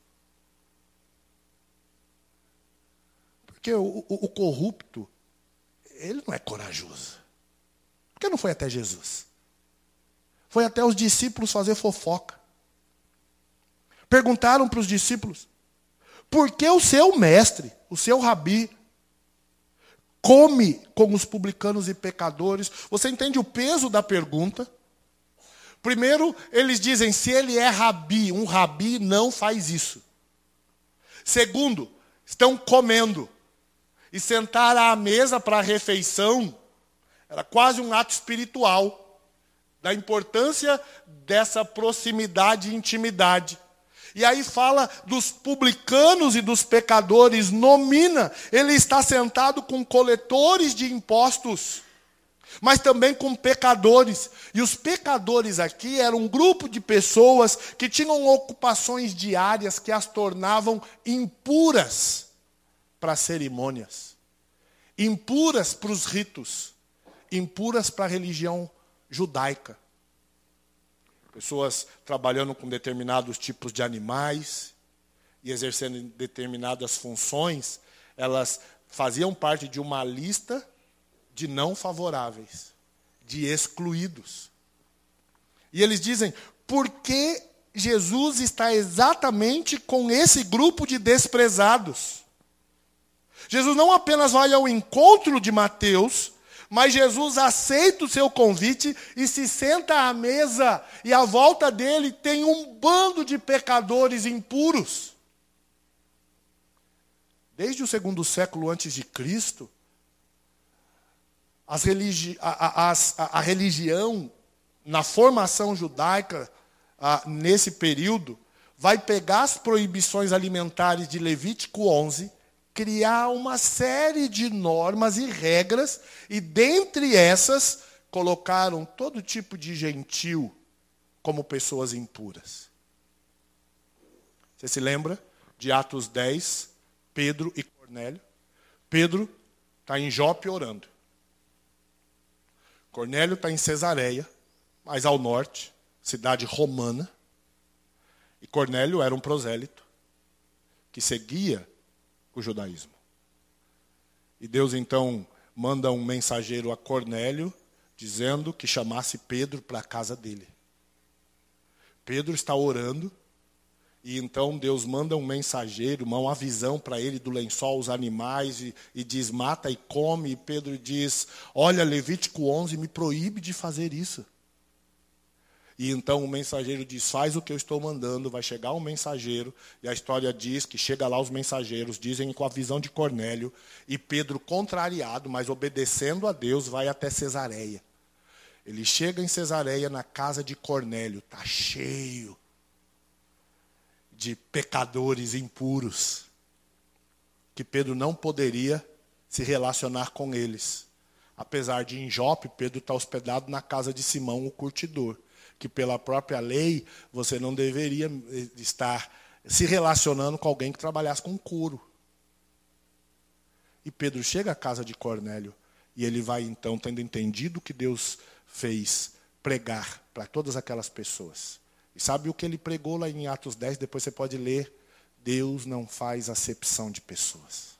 Porque o corrupto, ele não é corajoso. Por que não foi até Jesus? Foi até os discípulos fazer fofoca. Perguntaram para os discípulos: Porque o seu mestre, o seu rabi, come com os publicanos e pecadores. Você entende o peso da pergunta? Primeiro, eles dizem, se ele é rabi, um rabi não faz isso. Segundo, estão comendo. E sentar à mesa para a refeição era quase um ato espiritual, da importância dessa proximidade e intimidade. E aí fala dos publicanos e dos pecadores, nomina. Ele está sentado com coletores de impostos, mas também com pecadores. E os pecadores aqui eram um grupo de pessoas que tinham ocupações diárias que as tornavam impuras para as cerimônias, impuras para os ritos, impuras para a religião judaica. Pessoas trabalhando com determinados tipos de animais e exercendo determinadas funções, elas faziam parte de uma lista de não favoráveis, de excluídos. E eles dizem, por que Jesus está exatamente com esse grupo de desprezados? Jesus não apenas vai ao encontro de Mateus, mas Jesus aceita o seu convite e se senta à mesa, e à volta dele tem um bando de pecadores impuros. Desde o 2º século antes de Cristo, a religião, na formação judaica, nesse período, vai pegar as proibições alimentares de Levítico 11, criar uma série de normas e regras, e dentre essas, colocaram todo tipo de gentil como pessoas impuras. Você se lembra de Atos 10, Pedro e Cornélio? Pedro está em Jope orando. Cornélio está em Cesareia, mais ao norte, cidade romana. E Cornélio era um prosélito que seguia o judaísmo. E Deus então manda um mensageiro a Cornélio, dizendo que chamasse Pedro para a casa dele. Pedro está orando, e então Deus manda um mensageiro, uma visão para ele do lençol, os animais, e diz, mata e come. E Pedro diz, olha, Levítico 11 me proíbe de fazer isso. E então o mensageiro diz, faz o que eu estou mandando. Vai chegar um mensageiro, e a história diz que chega lá os mensageiros, dizem com a visão de Cornélio, e Pedro, contrariado, mas obedecendo a Deus, vai até Cesareia. Ele chega em Cesareia, na casa de Cornélio, está cheio de pecadores impuros, que Pedro não poderia se relacionar com eles. Apesar de em Jope, Pedro está hospedado na casa de Simão, o curtidor, que pela própria lei, você não deveria estar se relacionando com alguém que trabalhasse com couro. E Pedro chega à casa de Cornélio, e ele vai então, tendo entendido o que Deus fez, pregar para todas aquelas pessoas. E sabe o que ele pregou lá em Atos 10? Depois você pode ler. Deus não faz acepção de pessoas.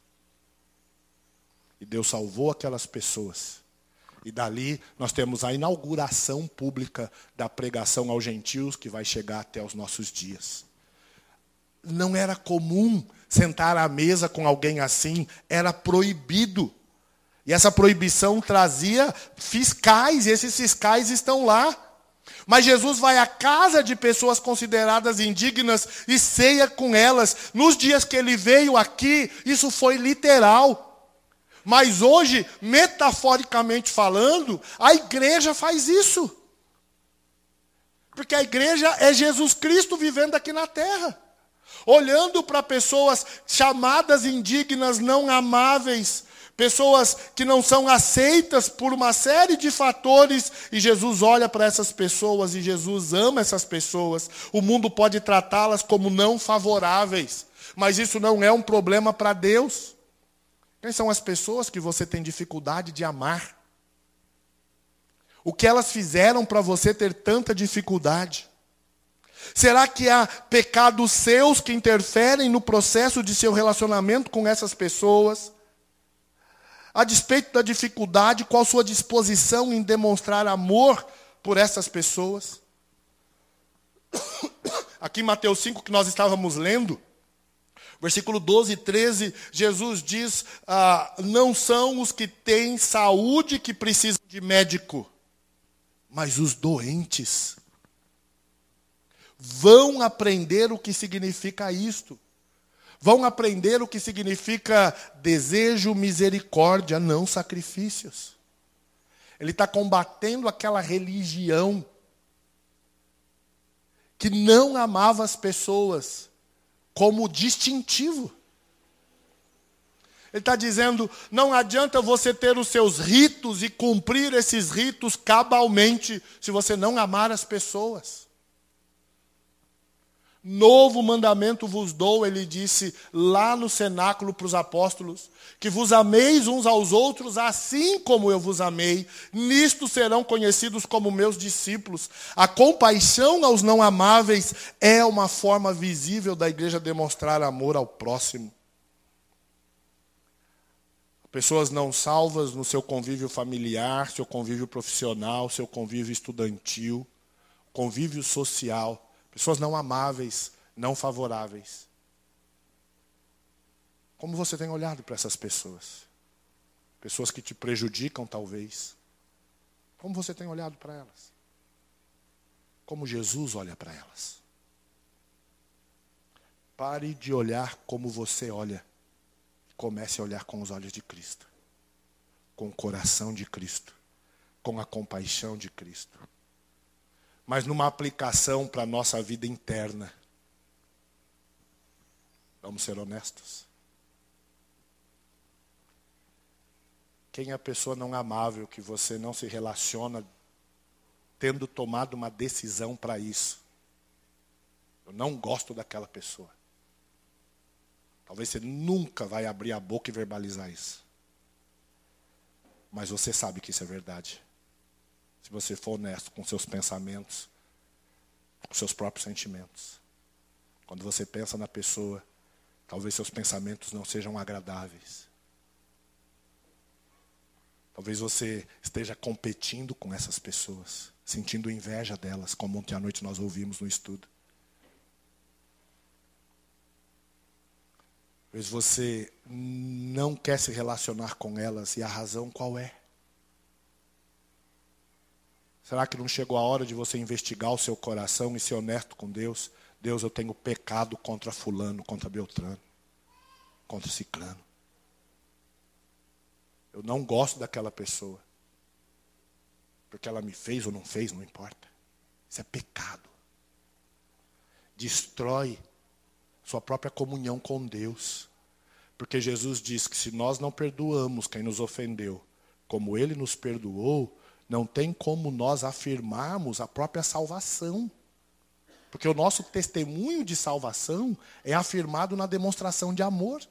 E Deus salvou aquelas pessoas. E dali nós temos a inauguração pública da pregação aos gentios, que vai chegar até os nossos dias. Não era comum sentar à mesa com alguém assim, era proibido. E essa proibição trazia fiscais, e esses fiscais estão lá. Mas Jesus vai à casa de pessoas consideradas indignas e ceia com elas. Nos dias que ele veio aqui, isso foi literal. Mas hoje, metaforicamente falando, a igreja faz isso. Porque a igreja é Jesus Cristo vivendo aqui na terra. Olhando para pessoas chamadas indignas, não amáveis, pessoas que não são aceitas por uma série de fatores, e Jesus olha para essas pessoas e Jesus ama essas pessoas. O mundo pode tratá-las como não favoráveis, mas isso não é um problema para Deus. Quem são as pessoas que você tem dificuldade de amar? O que elas fizeram para você ter tanta dificuldade? Será que há pecados seus que interferem no processo de seu relacionamento com essas pessoas? A despeito da dificuldade, qual sua disposição em demonstrar amor por essas pessoas? Aqui em Mateus 5, que nós estávamos lendo, Versículo 12 e 13, Jesus diz, não são os que têm saúde que precisam de médico, mas os doentes. Vão aprender o que significa isto. Vão aprender o que significa desejo, misericórdia, não sacrifícios. Ele está combatendo aquela religião que não amava as pessoas como distintivo. Ele está dizendo, não adianta você ter os seus ritos e cumprir esses ritos cabalmente se você não amar as pessoas. Novo mandamento vos dou, ele disse lá no cenáculo para os apóstolos, que vos ameis uns aos outros assim como eu vos amei. Nisto serão conhecidos como meus discípulos. A compaixão aos não amáveis é uma forma visível da igreja demonstrar amor ao próximo. Pessoas não salvas no seu convívio familiar, seu convívio profissional, seu convívio estudantil, convívio social. Pessoas não amáveis, não favoráveis. Como você tem olhado para essas pessoas? Pessoas que te prejudicam, talvez. Como você tem olhado para elas? Como Jesus olha para elas? Pare de olhar como você olha. Comece a olhar com os olhos de Cristo. Com o coração de Cristo. Com a compaixão de Cristo. Mas numa aplicação para a nossa vida interna. Vamos ser honestos. Quem é a pessoa não amável que você não se relaciona tendo tomado uma decisão para isso? Eu não gosto daquela pessoa. Talvez você nunca vai abrir a boca e verbalizar isso. Mas você sabe que isso é verdade. Se você for honesto com seus pensamentos, com seus próprios sentimentos. Quando você pensa na pessoa, talvez seus pensamentos não sejam agradáveis. Talvez você esteja competindo com essas pessoas, sentindo inveja delas, como ontem à noite nós ouvimos no estudo. Talvez você não quer se relacionar com elas, e a razão qual é? Será que não chegou a hora de você investigar o seu coração e ser honesto com Deus? Deus, eu tenho pecado contra fulano, contra Beltrano, contra ciclano. Eu não gosto daquela pessoa. Porque ela me fez ou não fez, não importa. Isso é pecado. Destrói sua própria comunhão com Deus. Porque Jesus diz que se nós não perdoamos quem nos ofendeu, como Ele nos perdoou, não tem como nós afirmarmos a própria salvação. Porque o nosso testemunho de salvação é afirmado na demonstração de amor.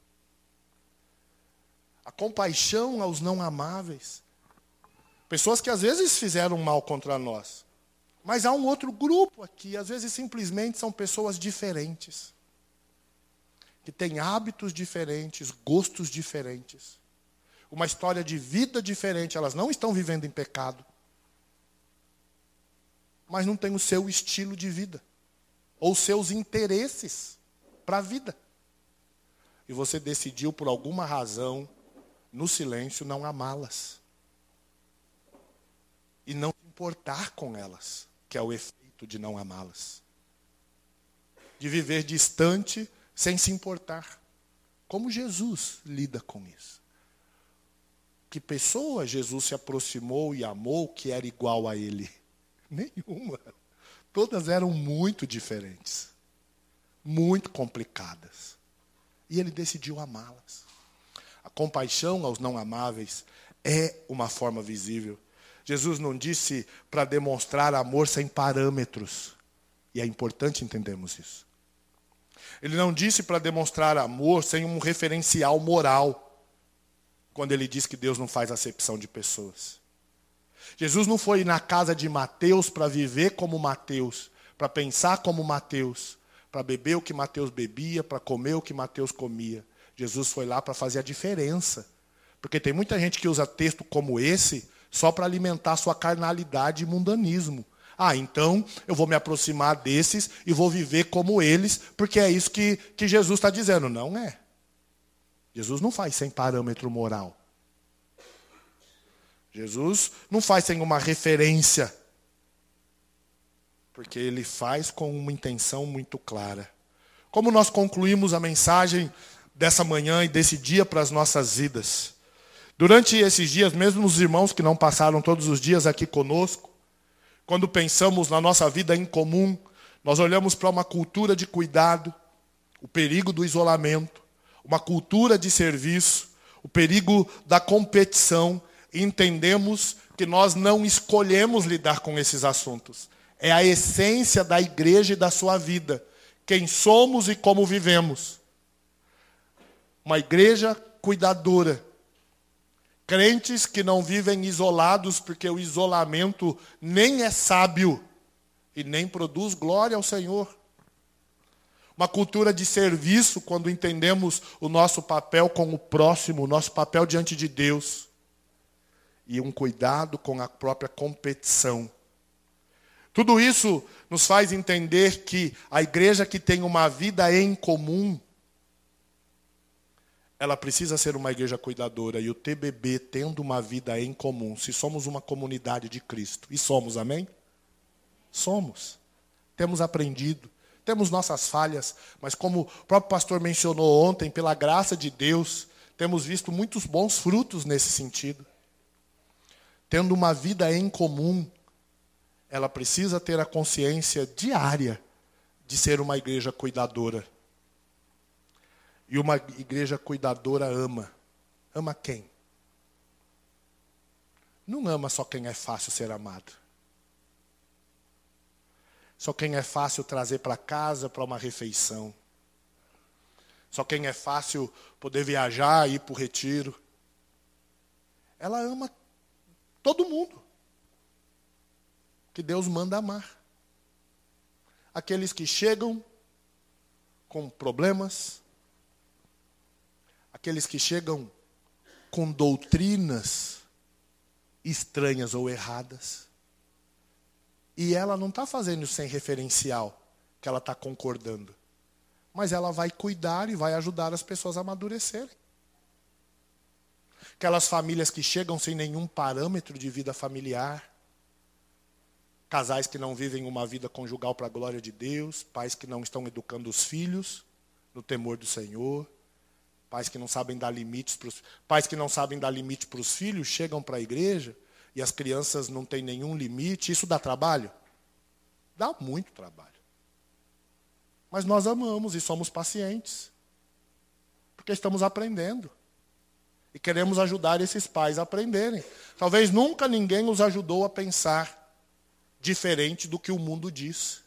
A compaixão aos não amáveis. Pessoas que às vezes fizeram mal contra nós. Mas há um outro grupo aqui, às vezes simplesmente são pessoas diferentes. Que têm hábitos diferentes, gostos diferentes. Uma história de vida diferente, elas não estão vivendo em pecado. Mas não têm o seu estilo de vida. Ou seus interesses para a vida. E você decidiu, por alguma razão, no silêncio, não amá-las. E não se importar com elas, que é o efeito de não amá-las. De viver distante, sem se importar. Como Jesus lida com isso? Que pessoa Jesus se aproximou e amou que era igual a ele? Nenhuma. Todas eram muito diferentes. Muito complicadas. E ele decidiu amá-las. A compaixão aos não amáveis é uma forma visível. Jesus não disse para demonstrar amor sem parâmetros. E é importante entendermos isso. Ele não disse para demonstrar amor sem um referencial moral. Quando ele diz que Deus não faz acepção de pessoas. Jesus não foi na casa de Mateus para viver como Mateus, para pensar como Mateus, para beber o que Mateus bebia, para comer o que Mateus comia. Jesus foi lá para fazer a diferença. Porque tem muita gente que usa texto como esse só para alimentar sua carnalidade e mundanismo. Ah, então eu vou me aproximar desses e vou viver como eles, porque é isso que Jesus está dizendo. Não é. Jesus não faz sem parâmetro moral. Jesus não faz sem uma referência. Porque ele faz com uma intenção muito clara. Como nós concluímos a mensagem dessa manhã e desse dia para as nossas vidas? Durante esses dias, mesmo os irmãos que não passaram todos os dias aqui conosco, quando pensamos na nossa vida em comum, nós olhamos para uma cultura de cuidado, o perigo do isolamento, uma cultura de serviço, o perigo da competição, e entendemos que nós não escolhemos lidar com esses assuntos. É a essência da igreja e da sua vida. Quem somos e como vivemos. Uma igreja cuidadora. Crentes que não vivem isolados, porque o isolamento nem é sábio e nem produz glória ao Senhor. Uma cultura de serviço, quando entendemos o nosso papel com o próximo, o nosso papel diante de Deus. E um cuidado com a própria competição. Tudo isso nos faz entender que a igreja que tem uma vida em comum, ela precisa ser uma igreja cuidadora. E o TBB tendo uma vida em comum, se somos uma comunidade de Cristo. E somos, amém? Somos. Temos aprendido. Temos nossas falhas. Mas como o próprio pastor mencionou ontem, pela graça de Deus, temos visto muitos bons frutos nesse sentido. Tendo uma vida em comum, ela precisa ter a consciência diária de ser uma igreja cuidadora. E uma igreja cuidadora ama. Ama quem? Não ama só quem é fácil ser amado. Só quem é fácil trazer para casa para uma refeição. Só quem é fácil poder viajar e ir para o retiro. Ela ama todo mundo. Que Deus manda amar. Aqueles que chegam com problemas, aqueles que chegam com doutrinas estranhas ou erradas, e ela não está fazendo sem referencial, que ela está concordando, mas ela vai cuidar e vai ajudar as pessoas a amadurecerem. Aquelas famílias que chegam sem nenhum parâmetro de vida familiar, casais que não vivem uma vida conjugal para a glória de Deus, pais que não estão educando os filhos no temor do Senhor, pais que não sabem dar limites para os filhos, chegam para a igreja e as crianças não têm nenhum limite. Isso dá trabalho? Dá muito trabalho. Mas nós amamos e somos pacientes, porque estamos aprendendo. E queremos ajudar esses pais a aprenderem. Talvez nunca ninguém os ajudou a pensar diferente do que o mundo diz.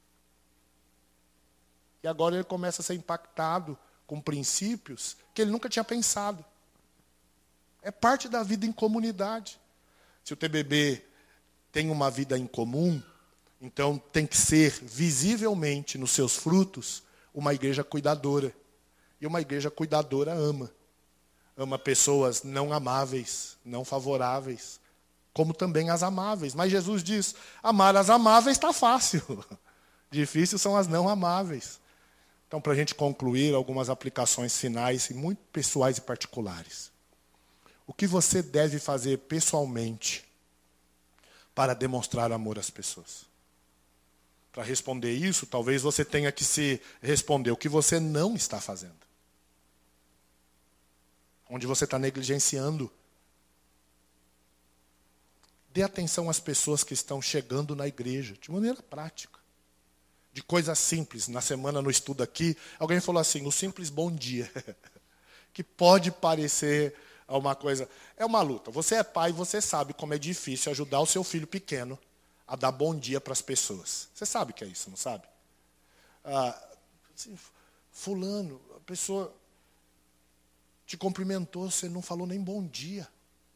E agora ele começa a ser impactado com princípios que ele nunca tinha pensado. É parte da vida em comunidade. Se o TBB tem uma vida em comum, então tem que ser visivelmente nos seus frutos uma igreja cuidadora. E uma igreja cuidadora ama. Ama pessoas não amáveis, não favoráveis, como também as amáveis. Mas Jesus diz, amar as amáveis está fácil. Difícil são as não amáveis. Então, para a gente concluir, algumas aplicações finais, muito pessoais e particulares. O que você deve fazer pessoalmente para demonstrar amor às pessoas? Para responder isso, talvez você tenha que se responder o que você não está fazendo. Onde você está negligenciando. Dê atenção às pessoas que estão chegando na igreja, de maneira prática. De coisas simples. Na semana, no estudo aqui, alguém falou assim, o simples bom dia. Que pode parecer uma coisa... É uma luta. Você é pai, você sabe como é difícil ajudar o seu filho pequeno a dar bom dia para as pessoas. Você sabe que é isso, não sabe? Fulano, a pessoa te cumprimentou, você não falou nem bom dia.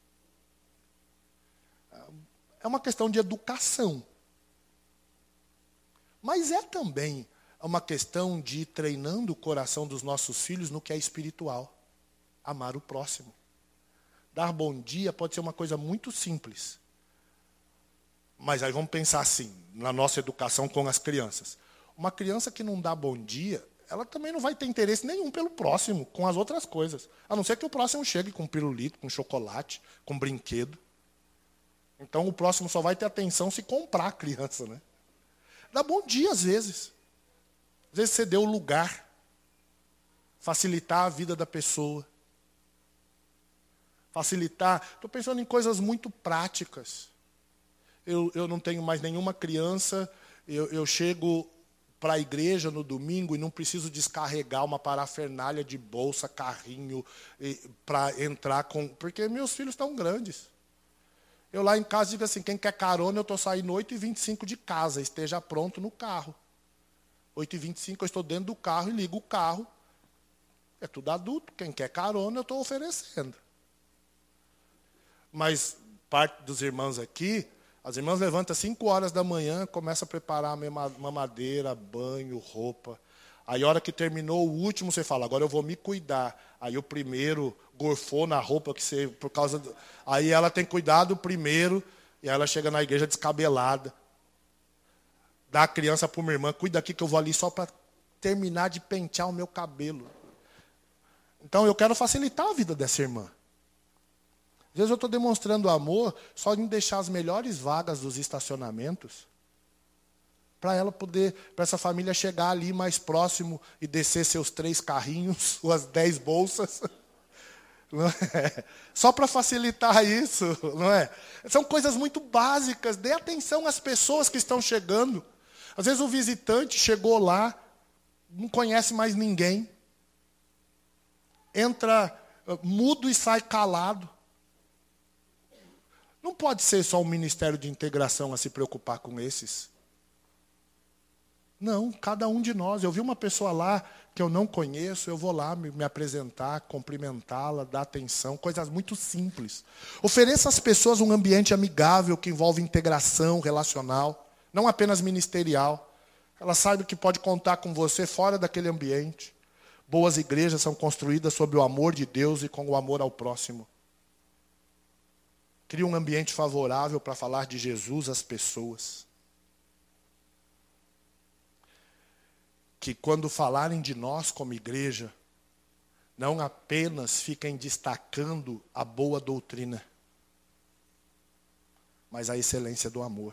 É uma questão de educação. Mas é também uma questão de ir treinando o coração dos nossos filhos no que é espiritual. Amar o próximo. Dar bom dia pode ser uma coisa muito simples. Mas aí vamos pensar assim, na nossa educação com as crianças. Uma criança que não dá bom dia, ela também não vai ter interesse nenhum pelo próximo, com as outras coisas. A não ser que o próximo chegue com pirulito, com chocolate, com brinquedo. Então o próximo só vai ter atenção se comprar a criança, né? Dá bom dia às vezes. Às vezes você deu lugar. Facilitar a vida da pessoa. Facilitar. Estou pensando em coisas muito práticas. Eu não tenho mais nenhuma criança. Eu chego para a igreja no domingo e não preciso descarregar uma parafernália de bolsa, carrinho, para entrar com... Porque meus filhos estão grandes. Eu lá em casa digo assim, quem quer carona, eu estou saindo 8h25 de casa, esteja pronto no carro. 8h25 eu estou dentro do carro e ligo o carro. É tudo adulto, quem quer carona eu estou oferecendo. Mas parte dos irmãos aqui, as irmãs levantam às 5 horas da manhã, começam a preparar a mamadeira, banho, roupa. Aí a hora que terminou o último, você fala, agora eu vou me cuidar. Aí o primeiro gorfou na roupa que você, por causa do... Aí ela tem cuidado primeiro, e aí ela chega na igreja descabelada. Dá a criança para uma irmã, cuida aqui que eu vou ali só para terminar de pentear o meu cabelo. Então eu quero facilitar a vida dessa irmã. Às vezes eu estou demonstrando amor só em deixar as melhores vagas dos estacionamentos, para ela poder, para essa família chegar ali mais próximo e descer seus 3 carrinhos, suas 10 bolsas. Não é? Só para facilitar isso, não é? São coisas muito básicas. Dê atenção às pessoas que estão chegando. Às vezes o visitante chegou lá, não conhece mais ninguém. Entra mudo e sai calado. Não pode ser só um ministério de integração a se preocupar com esses. Não, cada um de nós. Eu vi uma pessoa lá que eu não conheço, eu vou lá me apresentar, cumprimentá-la, dar atenção, coisas muito simples. Ofereça às pessoas um ambiente amigável que envolve integração relacional, não apenas ministerial. Ela sabe que pode contar com você fora daquele ambiente. Boas igrejas são construídas sob o amor de Deus e com o amor ao próximo. Cria um ambiente favorável para falar de Jesus às pessoas. Que quando falarem de nós como igreja, não apenas fiquem destacando a boa doutrina, mas a excelência do amor.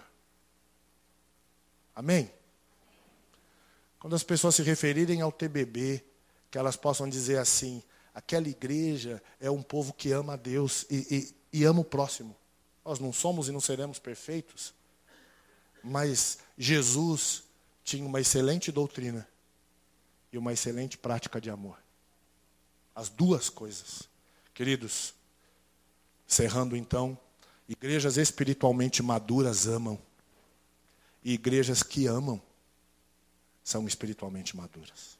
Amém? Quando as pessoas se referirem ao TBB, que elas possam dizer assim, aquela igreja é um povo que ama a Deus e ama o próximo. Nós não somos e não seremos perfeitos, mas Jesus tinha uma excelente doutrina e uma excelente prática de amor. As duas coisas. Queridos, encerrando então, igrejas espiritualmente maduras amam. E igrejas que amam são espiritualmente maduras.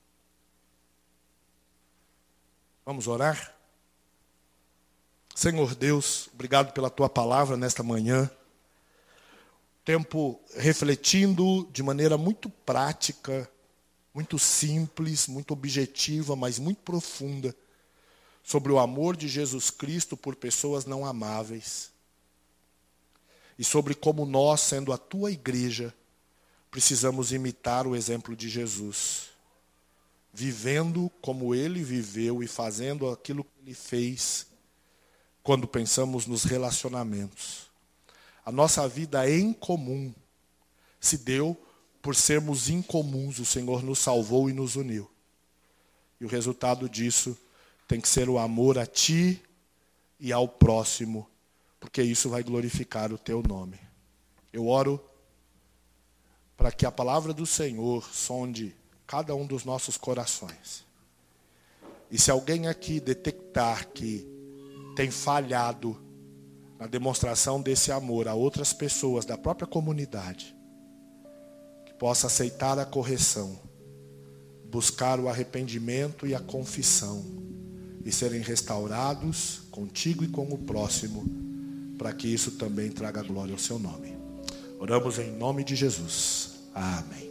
Vamos orar? Senhor Deus, obrigado pela Tua palavra nesta manhã. Tempo refletindo de maneira muito prática, muito simples, muito objetiva, mas muito profunda, sobre o amor de Jesus Cristo por pessoas não amáveis. E sobre como nós, sendo a Tua igreja, precisamos imitar o exemplo de Jesus. Vivendo como Ele viveu e fazendo aquilo que Ele fez, quando pensamos nos relacionamentos. A nossa vida em comum se deu por sermos incomuns. O Senhor nos salvou e nos uniu. E o resultado disso tem que ser o amor a Ti e ao próximo, porque isso vai glorificar o Teu nome. Eu oro para que a palavra do Senhor sonde cada um dos nossos corações. E se alguém aqui detectar que tem falhado na demonstração desse amor a outras pessoas da própria comunidade, que possa aceitar a correção, buscar o arrependimento e a confissão, e serem restaurados contigo e com o próximo, para que isso também traga glória ao seu nome. Oramos em nome de Jesus. Amém.